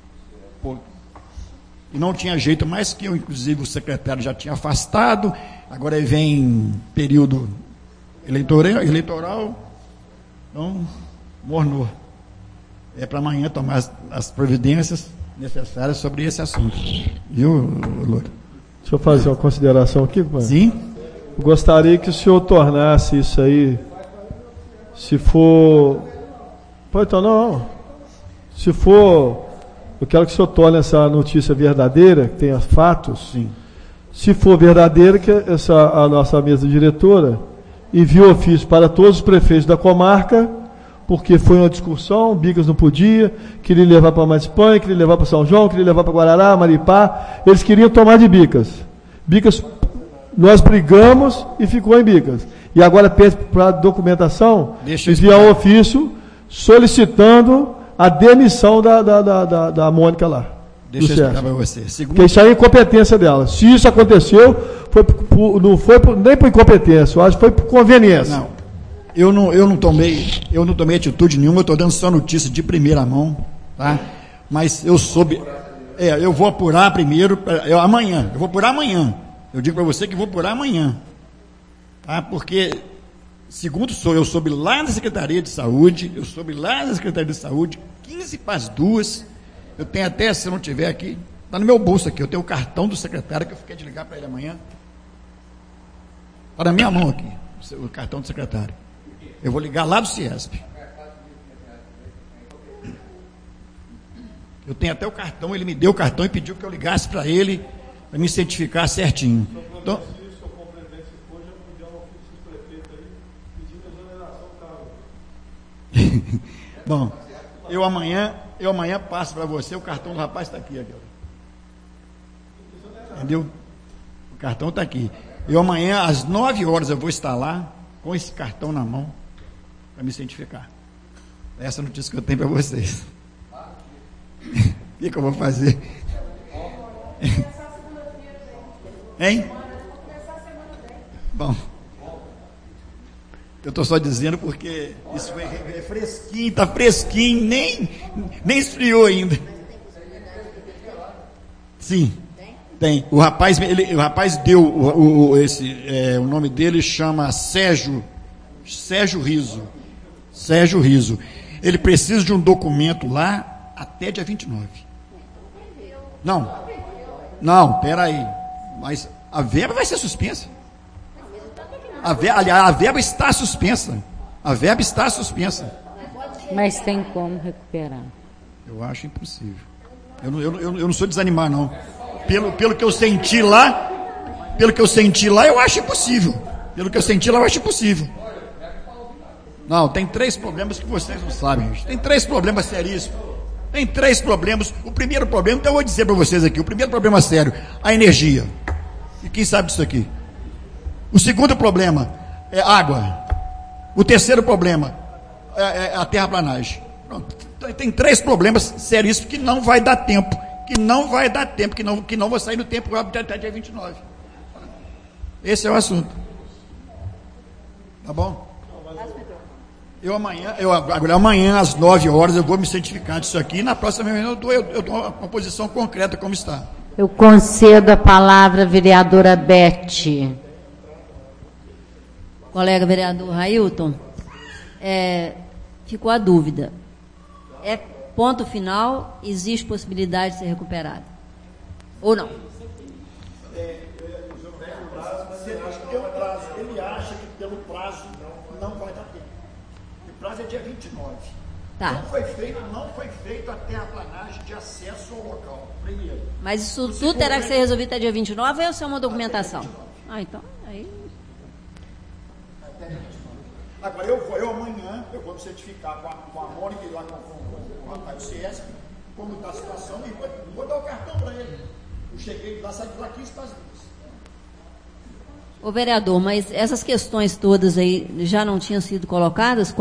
E não tinha jeito mais, que inclusive o secretário já tinha afastado, agora vem período eleitoral, então mornou. É para amanhã tomar as providências necessárias sobre esse assunto. Viu, Loura? Deixa eu fazer uma consideração aqui, pai. Sim. Eu gostaria que o senhor tornasse isso aí, se for... Pode tornar, não. Se for... Eu quero que o senhor torne essa notícia verdadeira, que tenha fatos. Sim. Se for verdadeira, que a nossa mesa diretora envie ofício para todos os prefeitos da comarca, porque foi uma discussão, Bicas não podia, queria levar para Matispanha, queria levar para São João, queria levar para Guarará, Maripá, eles queriam tomar de Bicas. Bicas, nós brigamos e ficou em Bicas. E agora pede para a documentação, enviar um ofício solicitando a demissão da Mônica lá. Deixa eu explicar para você. Porque isso aí é incompetência dela. Se isso aconteceu, não foi nem por incompetência, eu acho que foi por conveniência. Não. Eu não tomei atitude nenhuma, eu estou dando só notícia de primeira mão, tá? Mas eu soube, eu vou apurar primeiro, amanhã, eu vou apurar amanhã, eu digo para você que vou apurar amanhã, tá? Porque, segundo eu soube lá na Secretaria de Saúde, 1:15, eu tenho até, se não tiver aqui, está no meu bolso aqui, eu tenho o cartão do secretário, que eu fiquei de ligar para ele amanhã, está na minha mão aqui. o cartão do secretário. Eu vou ligar lá do Ciesp. Eu tenho até o cartão, ele me deu o cartão e pediu que eu ligasse para ele, para me certificar certinho. Então, bom, eu amanhã passo para você, o cartão do rapaz está aqui. Entendeu? O cartão está aqui. Eu amanhã, às 9 horas, eu vou estar lá com esse cartão na mão para me certificar. Essa é a notícia que eu tenho para vocês. O que eu vou fazer? Hein? Bom, eu estou só dizendo porque isso é fresquinho, está fresquinho, nem esfriou ainda. Sim, tem. O rapaz deu o nome dele chama Sérgio Riso. Sérgio Riso. Ele precisa de um documento lá até dia 29. Não, peraí. Mas a verba vai ser suspensa. A verba está suspensa. A verba está suspensa. Mas tem como recuperar? Eu acho impossível. Eu não sou desanimar, não. Pelo que eu senti lá, eu acho impossível. Não, tem 3 problemas que vocês não sabem, gente. Tem 3 problemas seríssimos. Tem 3 problemas. O primeiro problema, então eu vou dizer para vocês aqui, o primeiro problema sério, a energia. E quem sabe disso aqui? O segundo problema é água. O terceiro problema é a terraplanagem. Pronto. Tem 3 problemas seríssimos que não vai dar tempo. Que não vai sair no tempo até dia 29. Esse é o assunto. Tá bom? Amanhã, às 9 horas, eu vou me certificar disso aqui. E na próxima reunião eu dou uma posição concreta como está. Eu concedo a palavra à vereadora Beth. Colega vereador Railton, ficou a dúvida. É ponto final, existe possibilidade de ser recuperado? Ou não? Ele acha que pelo prazo não vai dar tempo. O prazo é dia 29. Tá. Não foi feito a terraplanagem de acesso ao local, primeiro. Mas isso tudo terá que ser resolvido até dia 29 ou é só uma documentação? Então, aí... Agora, eu amanhã, eu vou me certificar com a Mônica e lá com o rapaz do Ciesp, como está a situação, e vou dar o cartão para ele. Eu cheguei lá, saí de lá 15 para as 2. Ô vereador, mas essas questões todas aí já não tinham sido colocadas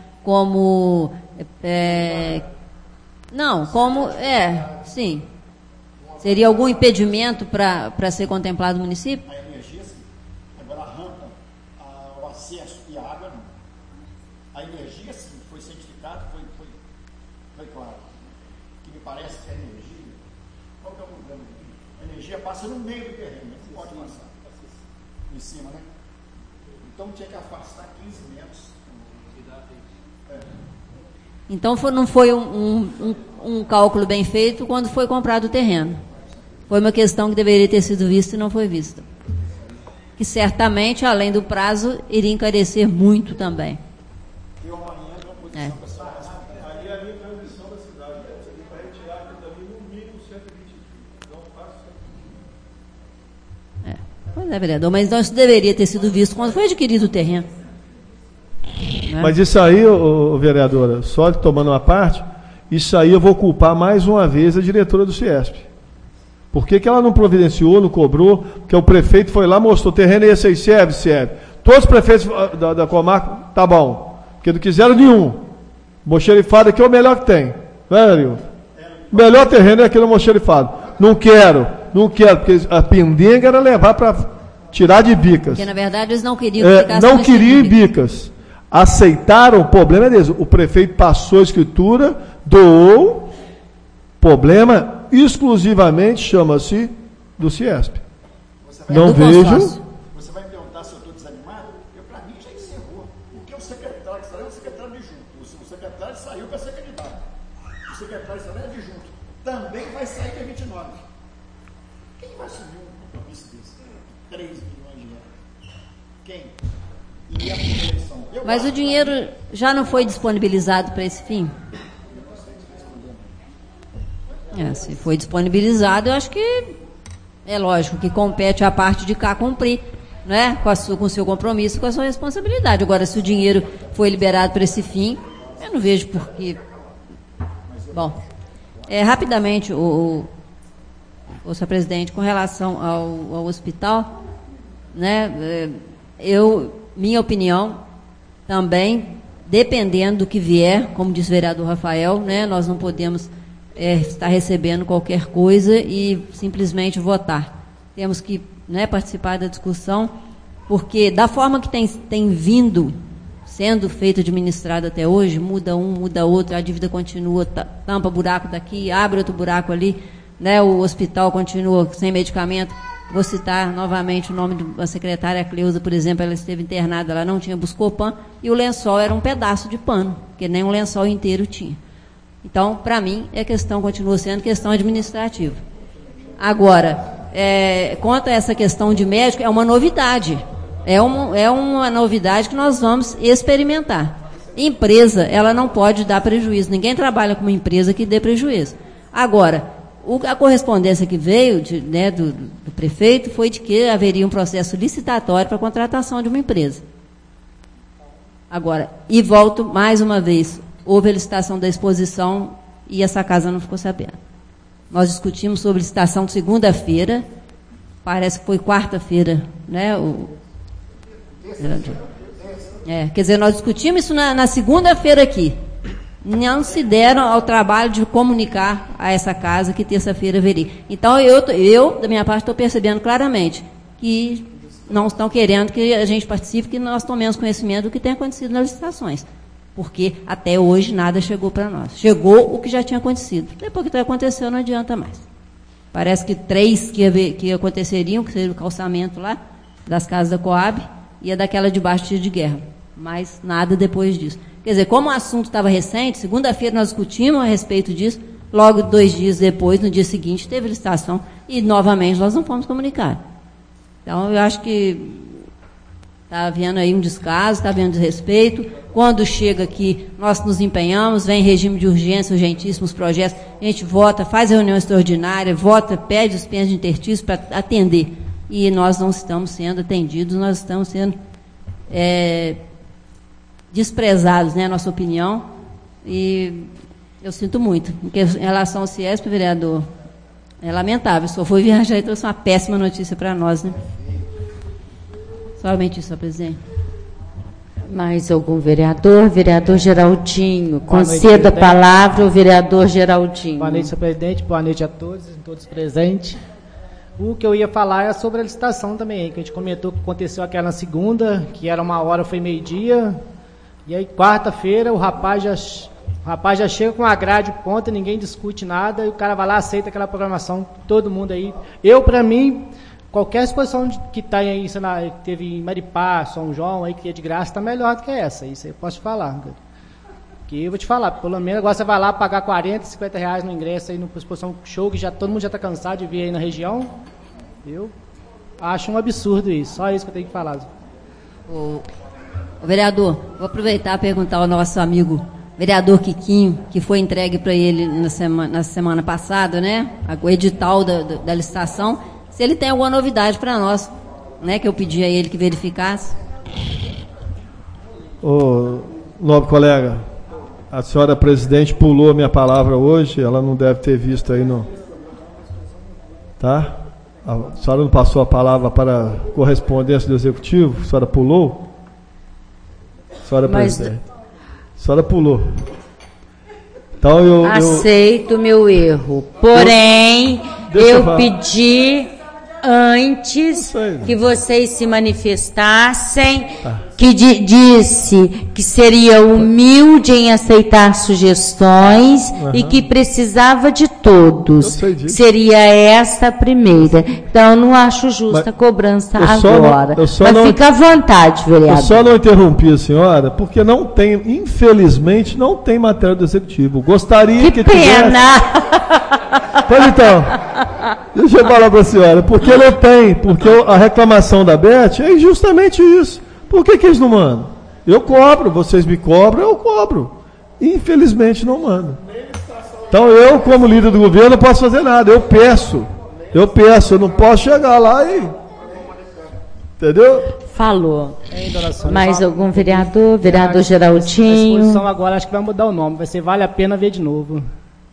sim. Seria algum impedimento para ser contemplado o município? A energia, sim. Agora, a rampa, o acesso e a água, não. A energia, sim, foi certificado, foi claro. Que me parece que a energia, qual que é o problema aqui? A energia passa no meio do terreno, não pode passar. Em cima, né? Então tinha que afastar 15 metros. Então não foi um cálculo bem feito quando foi comprado o terreno. Foi uma questão que deveria ter sido vista e não foi vista. Que certamente, além do prazo, iria encarecer muito também. Eu amanhã dou posição para essa responsabilidade. Ali é a minha transmissão da cidade. Você tem para retirar aqui dali no mínimo 120 dias. Então faço 120 dias. Pois é, vereador, mas então isso deveria ter sido visto quando foi adquirido o terreno. Mas isso aí, vereadora, só tomando uma parte, isso aí eu vou culpar mais uma vez a diretora do Ciesp. Por que ela não providenciou, não cobrou? Porque o prefeito foi lá, mostrou o terreno e esse aí serve. Todos os prefeitos da comarca, tá bom. Porque não quiseram nenhum. Moxerifado aqui é o melhor que tem. Não é, Ariel? O melhor terreno é aqui no Moxerifado. Não quero, porque a pendenga era levar para tirar de Bicas. Porque, na verdade, eles não queriam que ficasse não queriam em Bicas. Aceitaram, o problema é deles. O prefeito passou a escritura, doou, problema exclusivamente chama-se do Ciesp. Não vejo. Você vai me perguntar se eu estou desanimado? Para mim já encerrou. Porque o secretário saiu é o secretário adjunto. O secretário saiu para ser candidato. O secretário saiu adjunto. Também vai sair dia 29. Quem vai assumir um compromisso desse? 3 milhões de reais. Quem? Mas o dinheiro já não foi disponibilizado para esse fim? Se foi disponibilizado, eu acho que é lógico que compete a parte de cá cumprir, né, com o seu compromisso, com a sua responsabilidade. Agora, se o dinheiro foi liberado para esse fim, eu não vejo por que. Bom, rapidamente, o senhor presidente, com relação ao hospital, né, minha opinião, também, dependendo do que vier, como disse o vereador Rafael, né, nós não podemos estar recebendo qualquer coisa e simplesmente votar. Temos que, né, participar da discussão, porque da forma que tem vindo sendo feito, administrado até hoje, muda um, muda outro, a dívida continua, tampa buraco daqui, abre outro buraco ali, né, o hospital continua sem medicamento. Vou citar novamente o nome da secretária Cleusa, por exemplo, ela esteve internada, ela não tinha Buscopan, e o lençol era um pedaço de pano, porque nem um lençol inteiro tinha. Então, para mim, continua sendo questão administrativa. Agora, quanto a essa questão de médico, é uma novidade. É uma novidade que nós vamos experimentar. Empresa, ela não pode dar prejuízo. Ninguém trabalha com uma empresa que dê prejuízo. Agora, a correspondência que veio do prefeito foi de que haveria um processo licitatório para a contratação de uma empresa. Agora, e volto mais uma vez, houve a licitação da exposição e essa casa não ficou sabendo. Nós discutimos sobre licitação segunda-feira, parece que foi quarta-feira, né? Quer dizer, nós discutimos isso na segunda-feira aqui. Não se deram ao trabalho de comunicar a essa casa que terça-feira haveria. Então, eu, da minha parte, estou percebendo claramente que não estão querendo que a gente participe, que nós tomemos conhecimento do que tem acontecido nas licitações. Porque até hoje nada chegou para nós. Chegou o que já tinha acontecido. Depois que aconteceu, não adianta mais. Parece que 3 que aconteceriam, que seria o calçamento lá, das casas da Coab, e a daquela de baixo tiro de guerra. Mas nada depois disso. Quer dizer, como o assunto estava recente, segunda-feira nós discutimos a respeito disso, logo 2 dias depois, no dia seguinte, teve licitação, e novamente nós não fomos comunicar. Então, eu acho que está havendo aí um descaso, está havendo desrespeito. Quando chega aqui, nós nos empenhamos, vem regime de urgência, urgentíssimos projetos, a gente vota, faz reunião extraordinária, vota, pede os PENs de interstício para atender. E nós não estamos sendo atendidos, nós estamos sendo desprezados, né, a nossa opinião. E eu sinto muito. Em relação ao CIESP, vereador, é lamentável. Só foi viajar e trouxe uma péssima notícia para nós, né? Somente isso, senhor presidente. Mais algum vereador? Vereador Geraldinho. Conceda a palavra ao vereador Geraldinho. Boa noite, senhor presidente. Boa noite a todos presentes. O que eu ia falar é sobre a licitação também, que a gente comentou que aconteceu aquela na segunda, que era 1h, foi meio-dia, e aí quarta-feira o rapaz já chega com a grade pronta, ninguém discute nada, e o cara vai lá, aceita aquela programação, todo mundo aí. Para mim, qualquer exposição que está aí, sei lá, teve em Maripá, São João, aí que é de graça, está melhor do que essa, isso aí eu posso te falar. Que eu vou te falar, pelo menos agora você vai lá pagar 40, 50 reais no ingresso aí numa exposição show, que todo mundo já está cansado de vir aí na região. Eu acho um absurdo isso, só isso que eu tenho que falar. O vereador, vou aproveitar e perguntar ao nosso amigo vereador Quiquinho, que foi entregue para ele na semana passada, né, o edital da licitação, se ele tem alguma novidade para nós, né, que eu pedi a ele que verificasse. Nobre colega, a senhora presidente pulou a minha palavra hoje, ela não deve ter visto aí no... Tá? A senhora não passou a palavra para a correspondência do executivo? A senhora pulou? Senhora presidente. A senhora pulou. Então eu aceito meu erro. Porém, eu pedi antes que vocês se manifestassem, que disse que seria humilde em aceitar sugestões e que precisava de todos. Seria esta a primeira. Então, eu não acho justa a cobrança agora. Mas fica à vontade, vereador. Eu só não interrompi a senhora, porque não tem, infelizmente, não tem matéria do executivo. Gostaria que pena! Pois então, deixa eu falar para a senhora, porque não tem, porque a reclamação da Beth é justamente isso. Por que eles não mandam? Eu cobro, vocês me cobram, eu cobro. Infelizmente não mandam. Então eu, como líder do governo, não posso fazer nada. Eu peço, eu não posso chegar lá e... Entendeu? Falou. Mais algum vereador? Vereador Geraldinho. A exposição agora acho que vai mudar o nome. Vai ser Vale a Pena Ver de Novo.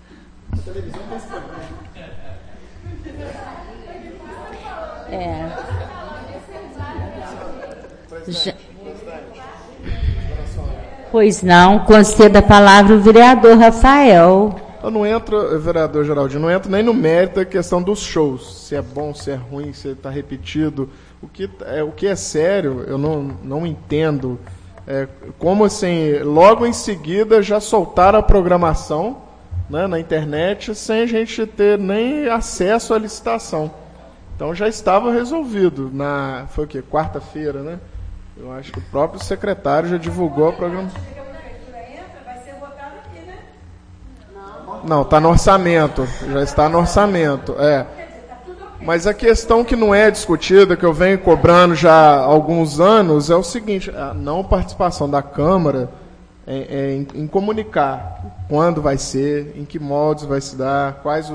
Pois não, conceda a palavra o vereador Rafael. Eu não entro, vereador Geraldinho, não entro nem no mérito da questão dos shows. Se é bom, se é ruim, se está repetido. O que é sério, eu não entendo. Como assim, logo em seguida já soltaram a programação, né, na internet sem a gente ter nem acesso à licitação. Então já estava resolvido. Foi o quê? Quarta-feira, né? Eu acho que o próprio secretário já divulgou a programação. Não, está no orçamento. Já está no orçamento. Mas a questão que não é discutida, que eu venho cobrando já há alguns anos, é o seguinte: a não participação da Câmara em comunicar quando vai ser, em que modos vai se dar, quais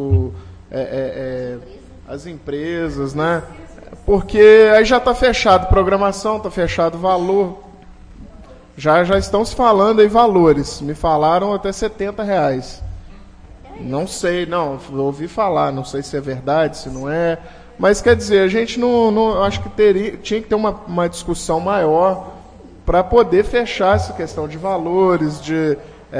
as empresas, né? Porque aí já está fechado programação, está fechado valor. Já estão se falando em valores. Me falaram até R$70. Não sei, ouvi falar, não sei se é verdade, se não é. Mas quer dizer, a gente não acho que tinha que ter uma discussão maior para poder fechar essa questão de valores, de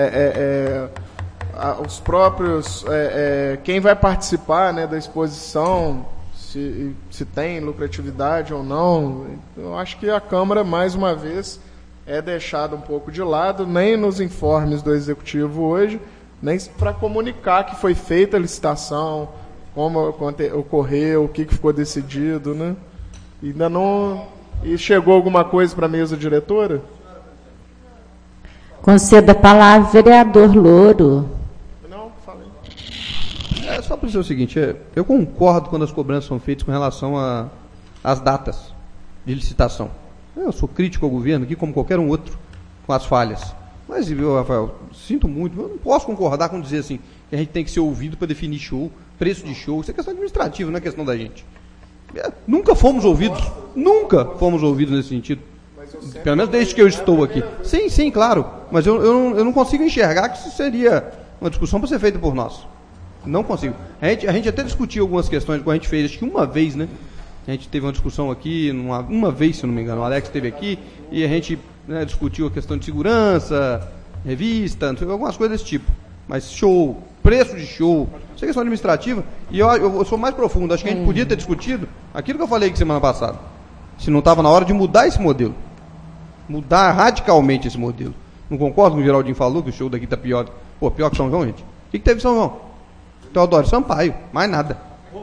os próprios, quem vai participar, né, da exposição, se tem lucratividade ou não. Eu acho que a Câmara, mais uma vez, é deixada um pouco de lado, nem nos informes do Executivo hoje, nem para comunicar que foi feita a licitação, como ocorreu, o que ficou decidido, né? Ainda não... E chegou alguma coisa para a mesa diretora? Conceda a palavra, vereador Louro. Não, falei. Só para dizer o seguinte, eu concordo quando as cobranças são feitas com relação às datas de licitação. Eu sou crítico ao governo aqui, como qualquer um outro, com as falhas. Mas, viu, Rafael, sinto muito, eu não posso concordar com dizer assim, que a gente tem que ser ouvido para definir show, preço de show. Isso é questão administrativa, não é questão da gente. Nunca fomos ouvidos nesse sentido. Pelo menos desde que eu estou aqui. Sim, claro. Mas eu não consigo enxergar que isso seria uma discussão para ser feita por nós. Não consigo. A gente até discutiu algumas questões, como a gente fez, acho que uma vez, né? A gente teve uma discussão aqui, uma vez, se não me engano, o Alex esteve aqui, e a gente, né, discutiu a questão de segurança, revista, não sei, algumas coisas desse tipo. Mas show, preço de show, isso é questão administrativa, e eu sou mais profundo, acho que a gente podia ter discutido aquilo que eu falei aqui semana passada. Se não estava na hora de mudar esse modelo. Mudar radicalmente esse modelo. Não concordo com o Geraldinho falou que o show daqui está pior. Pior que São João, gente. O que teve São João? Teodoro Sampaio, mais nada.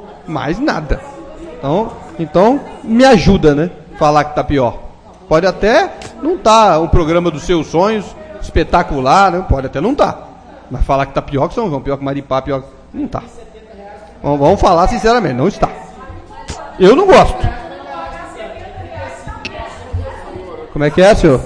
Então, me ajuda, né? Falar que está pior. Pode até não estar um programa dos seus sonhos espetacular, né? Pode até não estar. Mas falar que está pior que São João, pior que Maripá, pior que... Não está. Vamos falar sinceramente, não está. Eu não gosto. Como é que é, senhor?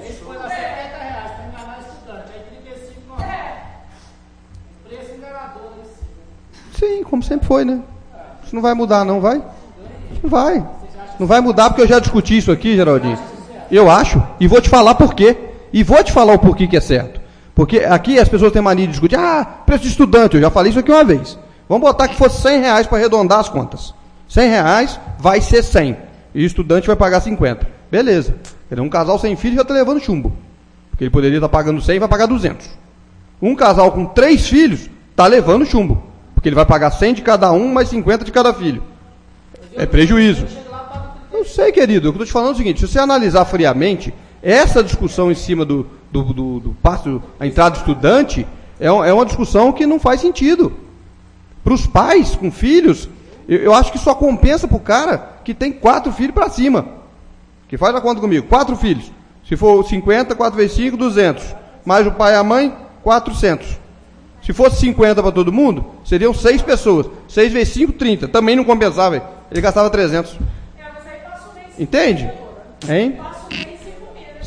Sim, como sempre foi, né? Isso não vai mudar, não vai? Não vai. Não vai mudar porque eu já discuti isso aqui, Geraldinho. Eu acho, e vou te falar por quê. E vou te falar o porquê que é certo. Porque aqui as pessoas têm mania de discutir, preço de estudante, eu já falei isso aqui uma vez. Vamos botar que fosse R$100 para arredondar as contas. R$100 vai ser 100. E o estudante vai pagar 50. Beleza. Um casal sem filhos já está levando chumbo. Porque ele poderia estar pagando 100 e vai pagar 200. Um casal com 3 filhos está levando chumbo. Porque ele vai pagar 100 de cada um, mais 50 de cada filho. É prejuízo. Eu sei, querido. Eu estou te falando o seguinte, se você analisar friamente, essa discussão em cima do passo, a entrada do estudante, é uma discussão que não faz sentido. Para os pais com filhos, eu acho que só compensa para o cara que tem 4 filhos para cima. Que faz a conta comigo, 4 filhos. Se for 50, 4 vezes 5, 200. Mais o pai e a mãe, 400. Se fosse 50 para todo mundo, seriam 6 pessoas. 6 vezes 5, 30. Também não compensava. Ele gastava 300. Entende? Hein?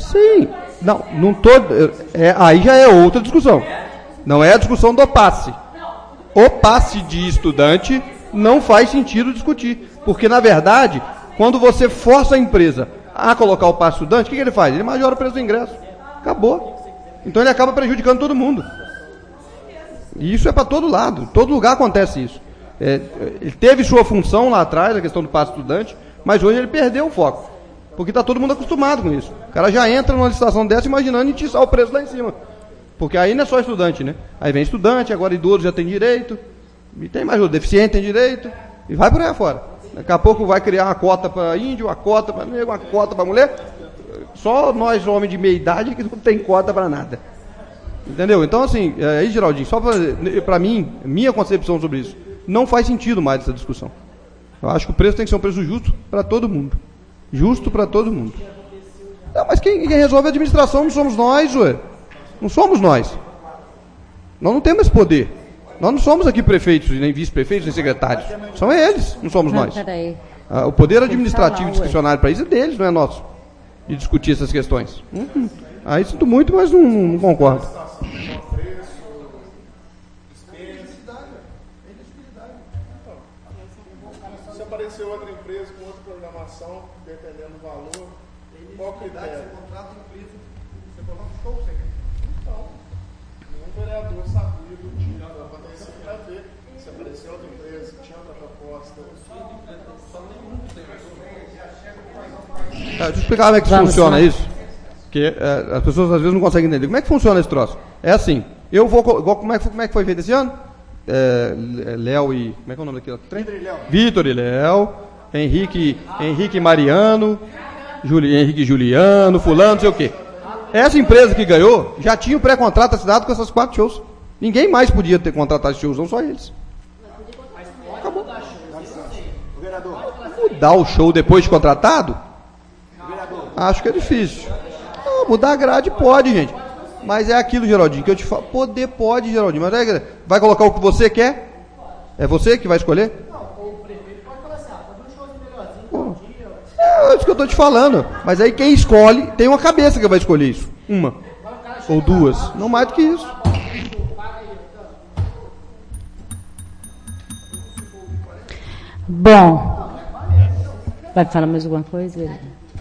Sim. Não tô. Aí já é outra discussão. Não é a discussão do passe. O passe de estudante não faz sentido discutir. Porque, na verdade, quando você força a empresa a colocar o passe estudante, o que ele faz? Ele majora o preço do ingresso. Acabou. Então ele acaba prejudicando todo mundo. E isso é para todo lado. Todo lugar acontece isso. Ele teve sua função lá atrás, a questão do passe estudante, mas hoje ele perdeu o foco. Porque está todo mundo acostumado com isso. O cara já entra numa licitação dessa imaginando entiçar o preço lá em cima. Porque aí não é só estudante, né? Aí vem estudante, agora idoso já tem direito, e tem mais outro, deficiente tem direito, e vai por aí afora. Daqui a pouco vai criar uma cota para índio, uma cota para negro, uma cota para mulher. Só nós, homens de meia idade, que não tem cota para nada. Entendeu? Então, assim, aí, Geraldinho, só para mim, minha concepção sobre isso, não faz sentido mais essa discussão. Eu acho que o preço tem que ser um preço justo para todo mundo. Justo para todo mundo. Não, mas quem resolve a administração não somos nós, ué. Não somos nós. Nós não temos esse poder. Nós não somos aqui prefeitos, nem vice-prefeitos, nem secretários. São eles, não somos nós. O poder administrativo e discricionário para isso é deles, não é nosso. De discutir essas questões. Aí sinto muito, mas não concordo. Se aparecer outra empresa com outra programação, dependendo do valor, qual critério? Você contrata a empresa, você coloca um show, você quer? Então, nenhum vereador sabia do que aconteceu para ver. Se aparecer outra empresa, tinha outra proposta. Deixa eu explicar como é que funciona isso. Porque as pessoas às vezes não conseguem entender. Como é que funciona esse troço? É assim, eu vou como é que foi feito esse ano? Léo e... Como é que é o nome daquilo? Vitor e Léo, Henrique e Mariano, Henrique e Juliano, fulano, não sei o quê. Essa empresa que ganhou já tinha o pré-contrato assinado com essas 4 shows. Ninguém mais podia ter contratado shows, não só eles. Acabou. Mudar o show depois de contratado? Acho que é difícil. Não, mudar a grade pode, gente. Mas é aquilo, Geraldinho, que eu te falo. Poder pode, Geraldinho. Mas vai colocar o que você quer? É você que vai escolher? Não, o prefeito pode falar assim, fazer um show melhorzinho. É isso que eu estou te falando. Mas aí quem escolhe, tem uma cabeça que vai escolher isso. Uma. Ou duas. Não mais do que isso. Bom. Vai falar mais alguma coisa?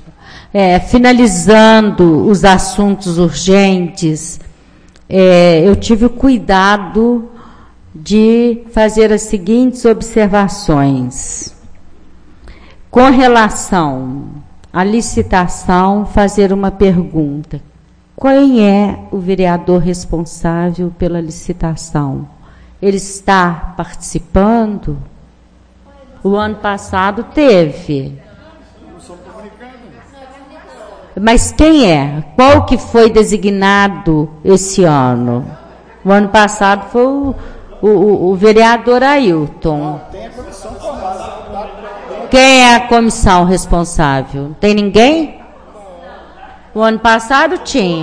Finalizando os assuntos urgentes, eu tive o cuidado de fazer as seguintes observações. Com relação à licitação, fazer uma pergunta. Quem é o vereador responsável pela licitação? Ele está participando? O ano passado teve. Mas quem é? Qual que foi designado esse ano? O ano passado foi o vereador Ailton. Quem é a comissão responsável? Tem ninguém? O ano passado tinha.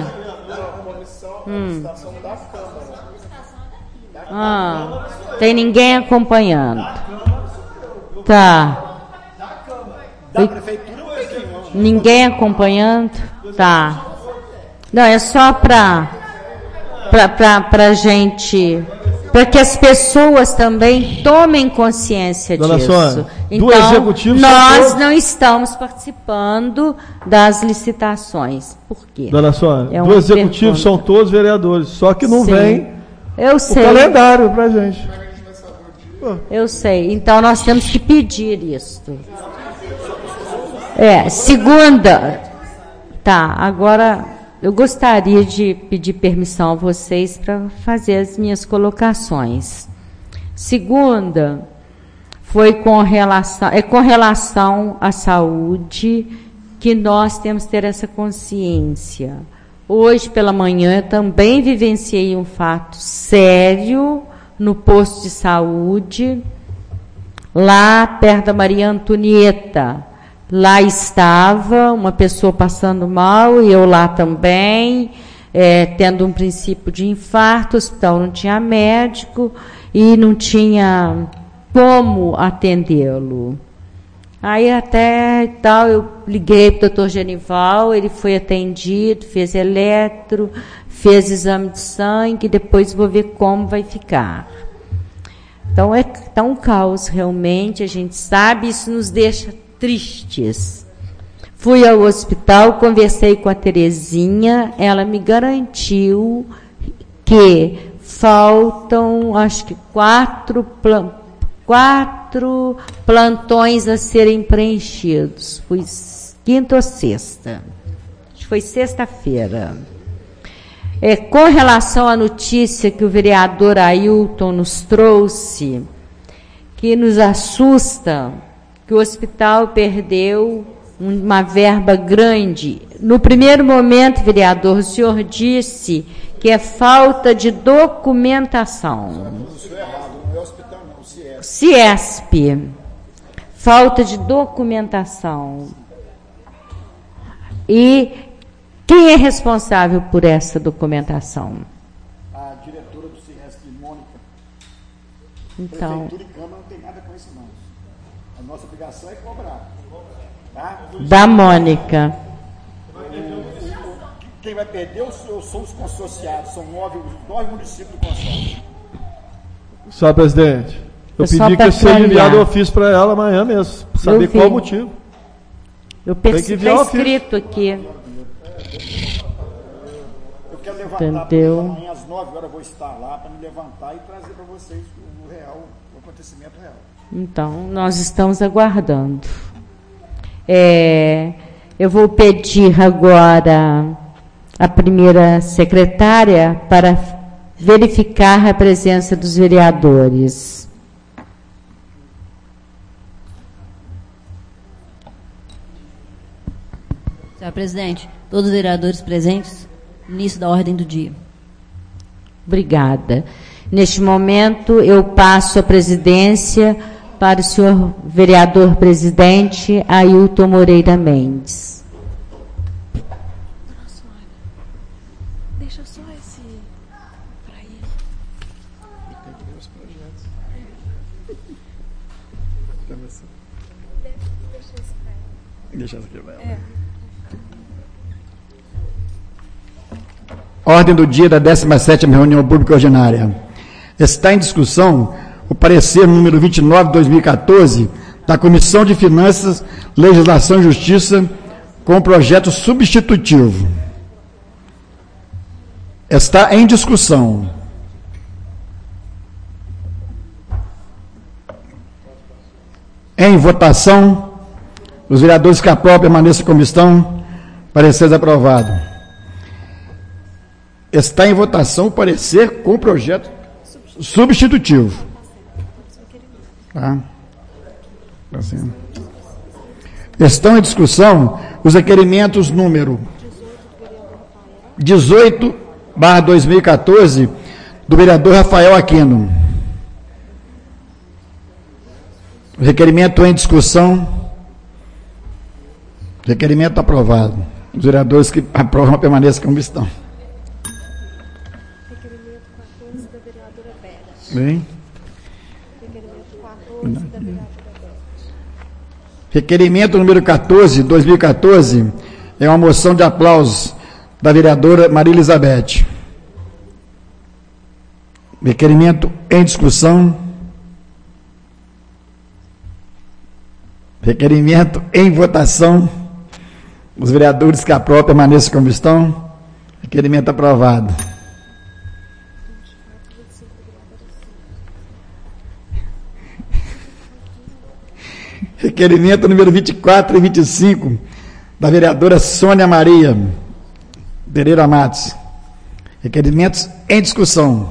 Tem ninguém acompanhando. Tá. Ninguém acompanhando? Tá. Não, é só para gente, para que as pessoas também tomem consciência Dona disso. Sônia, então, nós não estamos participando das licitações. Por quê? Dona Sônia, do executivo são todos vereadores, só que não vem o calendário para a gente. Eu sei. Então, nós temos que pedir isso. Segunda. Tá, agora eu gostaria de pedir permissão a vocês para fazer as minhas colocações. Segunda, foi com relação à saúde que nós temos que ter essa consciência. Hoje pela manhã eu também vivenciei um fato sério no posto de saúde, lá perto da Maria Antonieta. Lá estava uma pessoa passando mal, e eu lá também, tendo um princípio de infarto, o hospital não tinha médico e não tinha como atendê-lo. Aí até e tal, eu liguei para o doutor Genival, ele foi atendido, fez eletro, fez exame de sangue, depois vou ver como vai ficar. Então, tá um caos, realmente, a gente sabe, isso nos deixa tristes. Fui ao hospital, conversei com a Terezinha, ela me garantiu que faltam, acho que 4 plantões a serem preenchidos. Foi quinta ou sexta? Acho que foi sexta-feira. Com relação à notícia que o vereador Ailton nos trouxe, que nos assusta, que o hospital perdeu uma verba grande. No primeiro momento, vereador, o senhor disse que é falta de documentação. Isso é errado, não é hospital não, CIESP. CIESP. Falta de documentação. E quem é responsável por essa documentação? A diretora do CIESP, Mônica. Então, Prefeitura e Câmara não tem nada com isso, não. A nossa obrigação é cobrar. Tá? da Mônica. Quem vai perder são os consorciados, são 9 municípios do consórcio. Senhor presidente, eu Só pedi pra que seja enviado clarear. o ofício para ela amanhã mesmo, para saber qual o motivo. Eu Tem que percebi, enviar está o ofício. escrito aqui. Eu quero levantar Entendeu? amanhã às 9 horas, eu vou estar lá para me levantar e trazer para vocês o real, o acontecimento real. Então, nós estamos aguardando. Eu vou pedir agora a primeira secretária para verificar a presença dos vereadores. Senhor presidente, todos os vereadores presentes, início da ordem do dia. Obrigada. Neste momento, eu passo a presidência para o senhor vereador presidente Ailton Moreira Mendes. Deixa só esse para ele. Tem que ver os projetos. Deixa esse para ele. Deixa essa aqui, vai. Ordem do dia da 17ª reunião pública ordinária. Está em discussão o parecer número 29 de 2014 da Comissão de Finanças, Legislação e Justiça com projeto substitutivo. Está em discussão. Em votação, os vereadores que aprovam permaneçam como estão. Parecer aprovado. Está em votação o parecer com projeto substitutivo. Tá? Assim. Estão em discussão os requerimentos número 18/2014 do vereador Rafael Aquino. O requerimento em discussão. Requerimento aprovado. Os vereadores que aprovam permaneçam como estão. Requerimento 14 da vereadora Vera. Bem. Requerimento 14 da vereadora Vera. Requerimento número 14, 2014, é uma moção de aplausos da vereadora Maria Elizabeth. Requerimento em discussão. Requerimento em votação. Os vereadores que aprovam permaneçam como estão. Requerimento aprovado. Requerimento número 24 e 25, da vereadora Sônia Maria Pereira Matos. Requerimentos em discussão.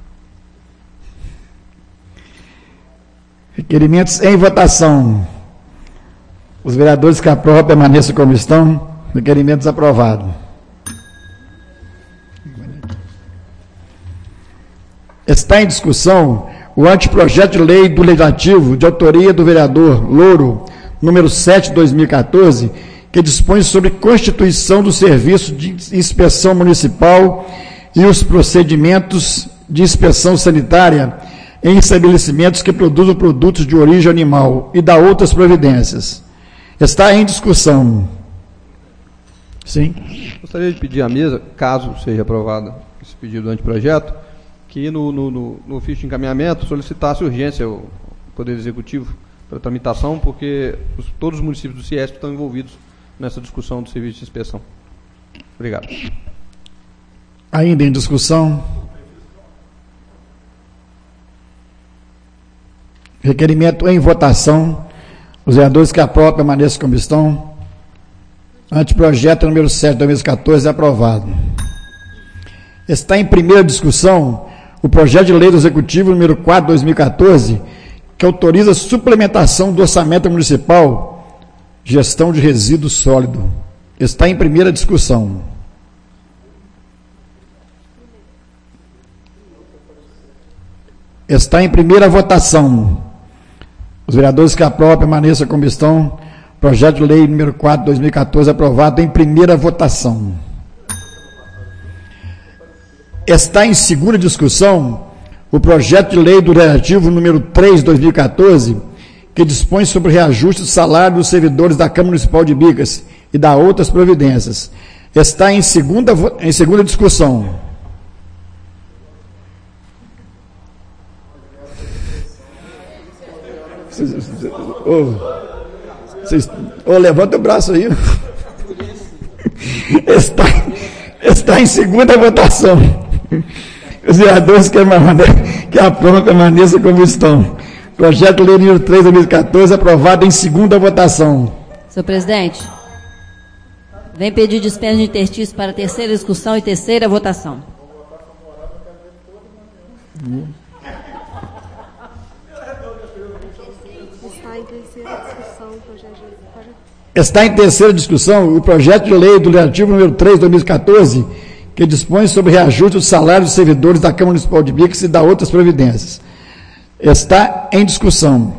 Requerimentos em votação. Os vereadores que aprovam permaneçam como estão. Requerimentos aprovados. Está em discussão o anteprojeto de lei do Legislativo, de autoria do vereador Louro, número 7 de 2014, que dispõe sobre constituição do Serviço de Inspeção Municipal e os procedimentos de inspeção sanitária em estabelecimentos que produzam produtos de origem animal e da outras providências. Está em discussão. Sim. Gostaria de pedir à mesa, caso seja aprovado esse pedido do anteprojeto, que no ofício de encaminhamento solicitasse urgência ao Poder Executivo para tramitação, porque todos os municípios do CIESP estão envolvidos nessa discussão do serviço de inspeção. Obrigado. Ainda em discussão. Requerimento em votação. Os vereadores que aprovam permaneçam como estão. Anteprojeto número 7 de 2014 aprovado. Está em primeira discussão o projeto de lei do Executivo número 4 de 2014, que autoriza a suplementação do orçamento municipal, gestão de resíduo sólido. Está em primeira discussão. Está em primeira votação. Os vereadores que aprovam permaneçam como estão. Projeto de lei número 4 de 2014 aprovado em primeira votação. Está em segunda discussão o projeto de lei do Legislativo número 3 de 2014, que dispõe sobre o reajuste do salário dos servidores da Câmara Municipal de Bicas e da outras providências. Está em segunda discussão. Levanta o braço aí. Está em segunda votação. Os vereadores que aprovam permaneçam como estão. Projeto de lei número 3 de 2014 aprovado em segunda votação. Senhor presidente, vem pedir dispensa de interstício para terceira discussão e terceira votação. Está em terceira discussão o projeto de lei do Legislativo número 3 de 2014, que dispõe sobre reajuste dos salários dos servidores da Câmara Municipal de Bicas e da outras providências. Está em discussão.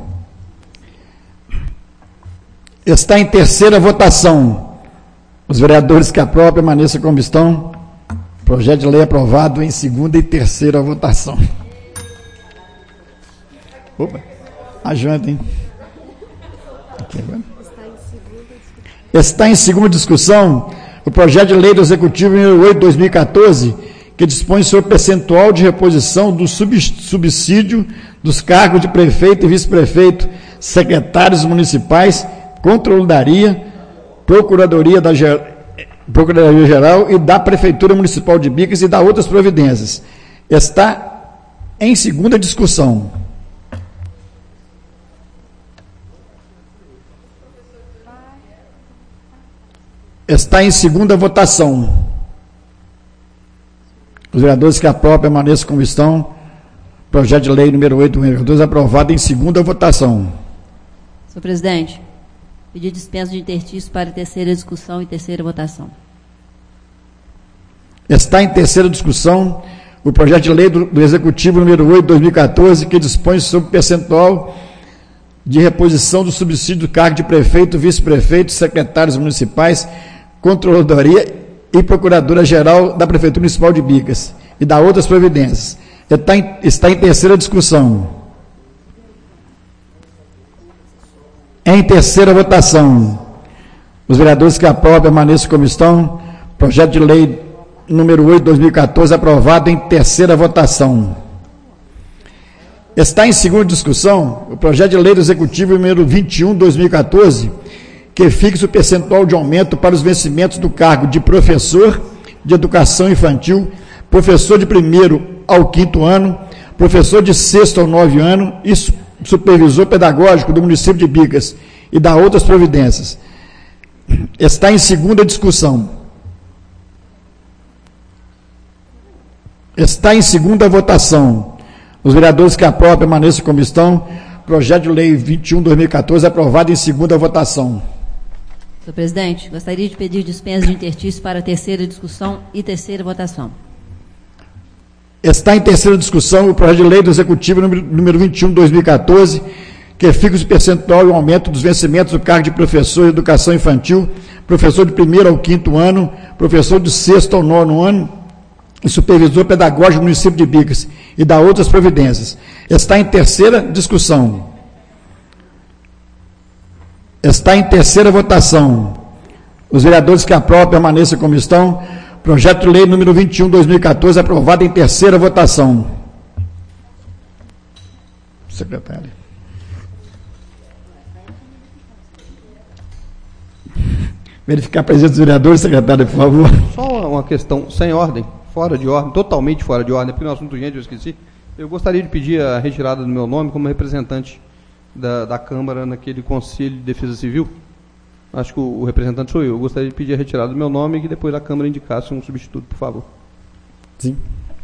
Está em terceira votação. Os vereadores que aprovam permaneçam como estão. Projeto de lei aprovado em segunda e terceira votação. Opa, adianta, hein? Aqui agora. Está em segunda discussão o projeto de lei do Executivo número 8 de 2014, que dispõe sobre o percentual de reposição do subsídio dos cargos de prefeito e vice-prefeito, secretários municipais, controladoria, Procuradoria-Geral e da Prefeitura Municipal de Bicas e da outras providências. Está em segunda discussão. Está em segunda votação. Os vereadores que aprovam permaneçam como estão. Projeto de lei número 8 de 2014 aprovado em segunda votação. Senhor presidente, pedir dispensa de interstício para terceira discussão e terceira votação. Está em terceira discussão o projeto de lei do Executivo número 8 de 2014, que dispõe sobre o percentual de reposição do subsídio do cargo de prefeito, vice-prefeito, secretários municipais, Controladoria e Procuradora-Geral da Prefeitura Municipal de Bicas e da outras providências. Está em terceira discussão. Em terceira votação. Os vereadores que aprovam permaneçam como estão. Projeto de lei número 8 de 2014 aprovado em terceira votação. Está em segunda discussão o projeto de lei do Executivo número 21 de 2014, que fixa o percentual de aumento para os vencimentos do cargo de professor de educação infantil, professor de 1º ao 5º ano, professor de 6º ao 9º ano e supervisor pedagógico do município de Bicas e da outras providências. Está em segunda discussão. Está em segunda votação. Os vereadores que aprovam permaneçam como estão. Projeto de lei 21 de 2014 aprovado em segunda votação. Senhor presidente, gostaria de pedir dispensa de interstício para terceira discussão e terceira votação. Está em terceira discussão o projeto de lei do Executivo número 21 de 2014, que fixa o percentual e o aumento dos vencimentos do cargo de professor de educação infantil, professor de 1º ao 5º ano, professor de 6º ao 9º ano e supervisor pedagógico do município de Bicas e da outras providências. Está em terceira discussão. Está em terceira votação. Os vereadores que aprovam permaneçam como estão. Projeto de lei número 21/2014, aprovado em terceira votação. Secretário. Verificar a presença dos vereadores, secretário, por favor. Só uma questão sem ordem, fora de ordem, totalmente fora de ordem, porque no assunto urgente eu esqueci. Eu gostaria de pedir a retirada do meu nome como representante da Câmara naquele Conselho de Defesa Civil. Acho que o representante sou eu. Eu gostaria de pedir a retirada do meu nome e que depois a Câmara indicasse um substituto, por favor. Sim.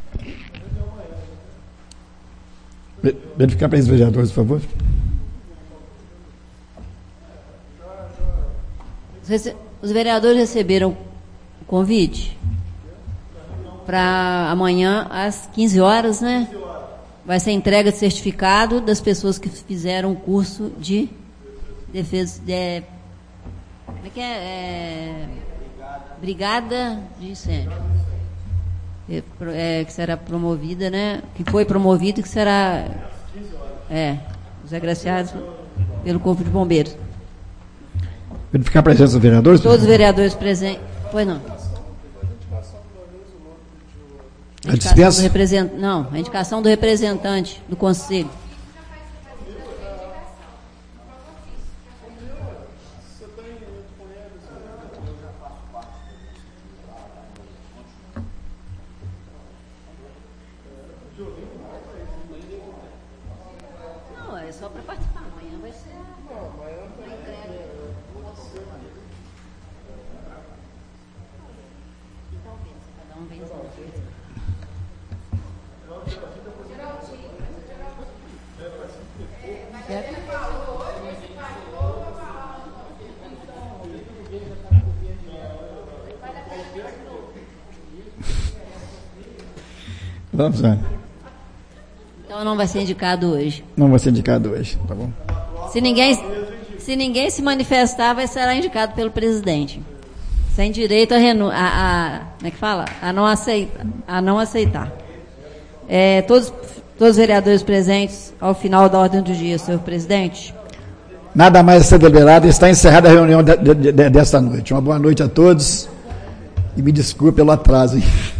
Verificar a presença dos vereadores, por favor. Os vereadores receberam o convite para amanhã às 15 horas, né? Vai ser entrega de certificado das pessoas que fizeram o curso de defesa. Como é que é? Brigada de incêndio. Que será promovida, né? Que foi promovido e que será. Os agraciados pelo Corpo de Bombeiros. Verificar a presença dos vereadores? Todos os vereadores presentes. Pois não. A dispensa? A indicação do representante do Conselho. Não, é só para participar. Amanhã vai ser. Vamos, Ana. Então não vai ser indicado hoje. Não vai ser indicado hoje, tá bom? Se ninguém se manifestar, será indicado pelo presidente. Sem direito como é que fala? A não aceitar. Todos os vereadores presentes ao final da ordem do dia, senhor presidente. Nada mais a ser deliberado. Está encerrada a reunião desta noite. Uma boa noite a todos. E me desculpe pelo atraso, hein?